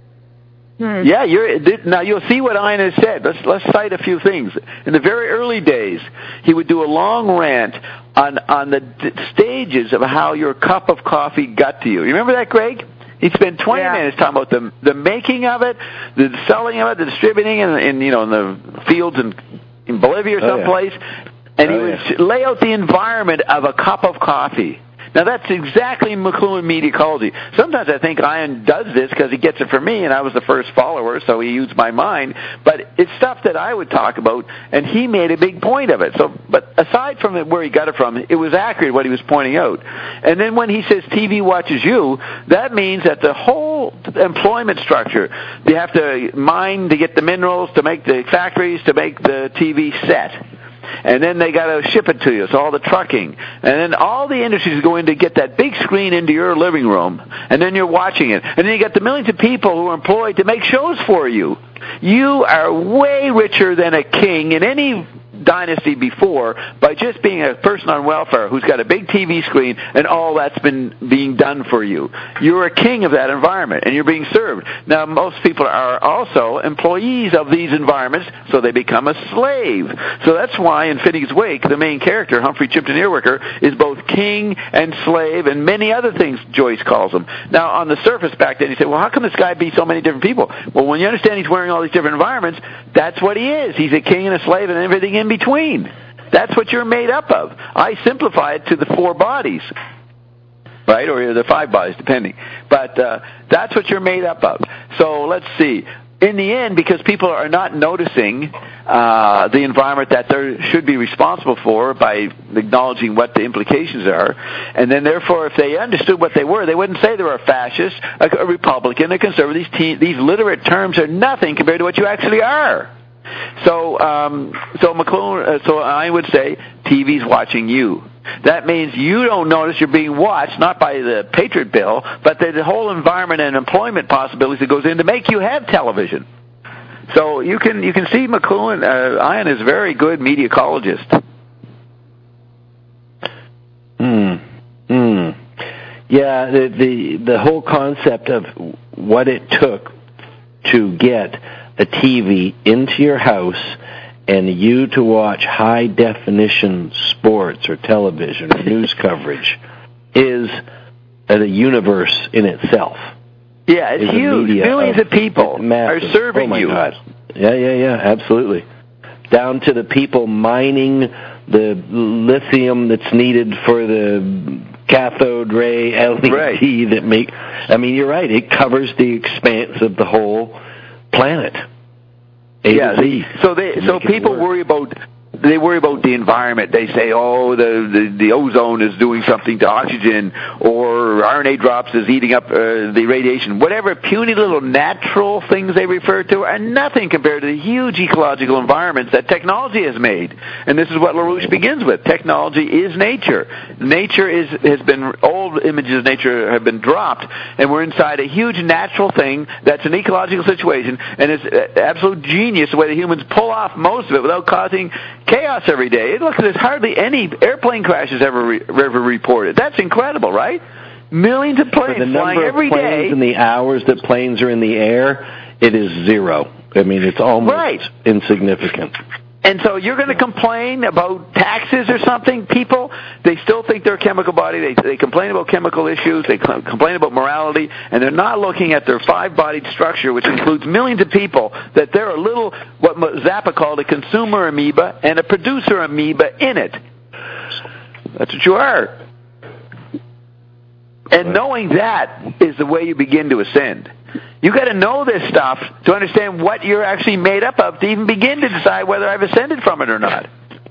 Yeah, now you'll see what Ein has said. Let's cite a few things. In the very early days, he would do a long rant on the stages of how your cup of coffee got to you. You remember that, Greg? He'd spend 20 minutes talking about the making of it, the selling of it, the distributing in the fields in Bolivia or someplace, and he would lay out the environment of a cup of coffee. Now, that's exactly McLuhan media ecology. Sometimes I think Ian does this because he gets it from me, and I was the first follower, so he used my mind. But it's stuff that I would talk about, and he made a big point of it. But aside from where he got it from, it was accurate what he was pointing out. And then when he says TV watches you, that means that the whole employment structure, you have to mine to get the minerals, to make the factories, to make the TV set. And then they got to ship it to you, so all the trucking. And then all the industries go in to get that big screen into your living room, and then you're watching it. And then you got the millions of people who are employed to make shows for you. You are way richer than a king in any dynasty before by just being a person on welfare who's got a big TV screen and all that's been being done for you. You're a king of that environment, and you're being served. Now, most people are also employees of these environments, so they become a slave. So that's why in Finnegan's Wake, the main character, Humphrey Chimpton Earwicker, is both king and slave and many other things Joyce calls him. Now, on the surface back then, you say, well, how come this guy be so many different people? Well, when you understand he's wearing all these different environments, that's what he is. He's a king and a slave and everything in between. That's what you're made up of. I simplify it to the 4 bodies, right, or the 5 bodies, depending. But that's what you're made up of. So let's see. In the end, because people are not noticing the environment that they should be responsible for by acknowledging what the implications are, and then therefore if they understood what they were, they wouldn't say they were a fascist, a Republican, a conservative. These literate terms are nothing compared to what you actually are. So McLuhan, so I would say TV's watching you. That means you don't notice you're being watched, not by the Patriot Bill, but the whole environment and employment possibilities that goes in to make you have television. So you can see McLuhan, Ian is a very good media ecologist. Yeah, the whole concept of what it took to get a TV into your house and you to watch high-definition sports or television or news coverage is a universe in itself. Yeah, it's huge. Millions of people are serving you. Oh, my God. Yeah, absolutely. Down to the people mining the lithium that's needed for the cathode ray LED that make... I mean, you're right. It covers the expanse of the whole planet. So people worry about they worry about the environment. They say, oh, the ozone is doing something to oxygen, or RNA drops is eating up the radiation. Whatever puny little natural things they refer to are nothing compared to the huge ecological environments that technology has made. And this is what LaRouche begins with. Technology is nature. Old images of nature have been dropped, and we're inside a huge natural thing that's an ecological situation, and it's absolute genius the way the humans pull off most of it without causing chaos every day. Look, there's hardly any airplane crashes ever reported. That's incredible, right? Millions of planes flying every day. The number of planes and the hours that planes are in the air, it is zero. I mean, it's almost insignificant. And so you're going to complain about taxes or something? People, they still think they're a chemical body. They complain about chemical issues. They complain about morality. And they're not looking at their five-bodied structure, which includes millions of people, that they're a little, what Zappa called a consumer amoeba and a producer amoeba in it. That's what you are. And knowing that is the way you begin to ascend. You got to know this stuff to understand what you're actually made up of to even begin to decide whether I've ascended from it or not.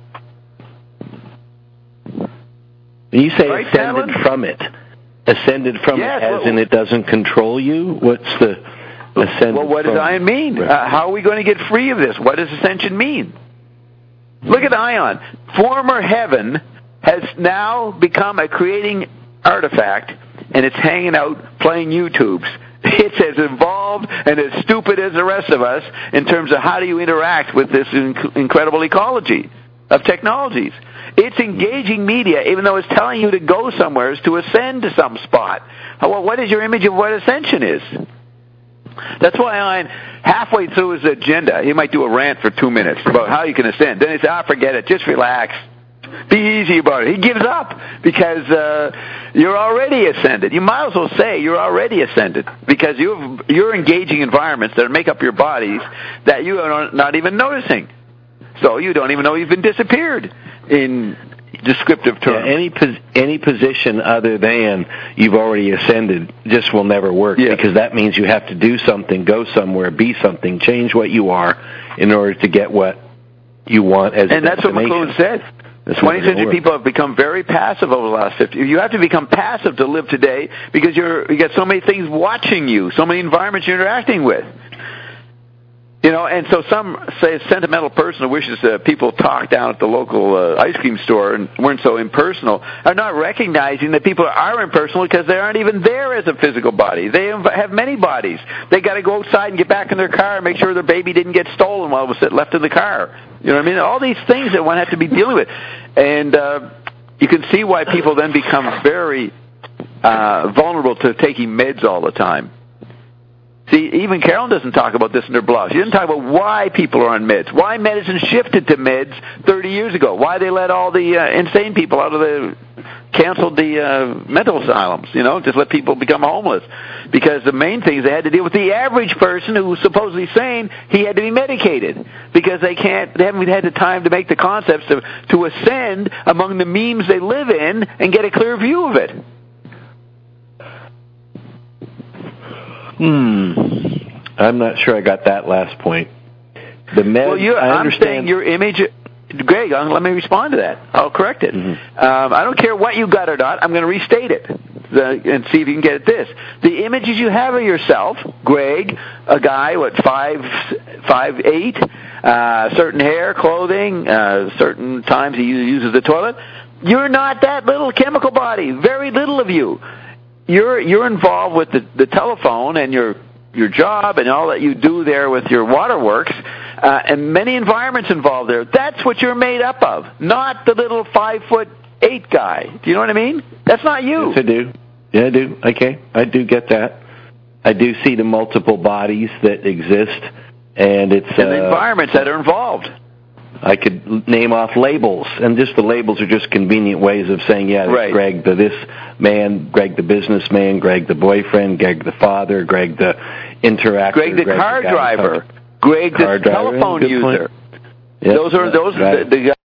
You say right, ascended Alan? From it. Ascended from it as in it doesn't control you? What's the ascended Well, what does Ion mean? How are we going to get free of this? What does ascension mean? Look at Ion. Former heaven has now become a creating artifact, and it's hanging out playing YouTubes. It's as involved and as stupid as the rest of us in terms of how do you interact with this incredible ecology of technologies. It's engaging media, even though it's telling you to go somewhere, to ascend to some spot. Well, what is your image of what ascension is? That's why I'm halfway through his agenda. He might do a rant for 2 minutes about how you can ascend. Then he says, forget it, just relax. Be easy about it. He gives up because you're already ascended. You might as well say you're already ascended because you're engaging environments that make up your bodies that you are not even noticing. So you don't even know you've been disappeared in descriptive terms. Yeah, any position other than you've already ascended just will never work because that means you have to do something, go somewhere, be something, change what you are in order to get what you want as a destination. And that's what McLuhan said. The 20th century people have become very passive over the last 50 years. You have to become passive to live today because you got so many things watching you, so many environments you're interacting with. You know, and so some say a sentimental person who wishes people talk down at the local ice cream store and weren't so impersonal are not recognizing that people are impersonal because they aren't even there as a physical body. They have many bodies. They got to go outside and get back in their car and make sure their baby didn't get stolen while it was left in the car. You know what I mean? All these things that one has to be dealing with. And you can see why people then become very vulnerable to taking meds all the time. See, even Carolyn doesn't talk about this in her blog. She doesn't talk about why people are on meds, why medicine shifted to meds 30 years ago, why they let all the insane people out of canceled the mental asylums, just let people become homeless. Because the main thing is they had to deal with the average person who was supposedly sane. He had to be medicated because they haven't had the time to make the concepts to ascend among the memes they live in and get a clear view of it. I'm not sure I got that last point. The meds, I'm saying your image, Greg, let me respond to that. I'll correct it. Mm-hmm. I don't care what you got or not. I'm going to restate it and see if you can get at this. The images you have of yourself, Greg, a guy, 5'8", certain hair, clothing, certain times he uses the toilet. You're not that little chemical body. Very little of you. You're involved with the telephone and your job and all that you do there with your waterworks, and many environments involved there. That's what you're made up of, not the little 5'8" guy. Do you know what I mean? That's not you. Yes, I do. Yeah, I do. Okay, I do get that. I do see the multiple bodies that exist, and it's and the environments that are involved. I could name off labels, and just the labels are just convenient ways of saying, right. Greg the this man, Greg the businessman, Greg the boyfriend, Greg the father, Greg the interactor, Greg the car driver, Greg the telephone user. Yep, those are the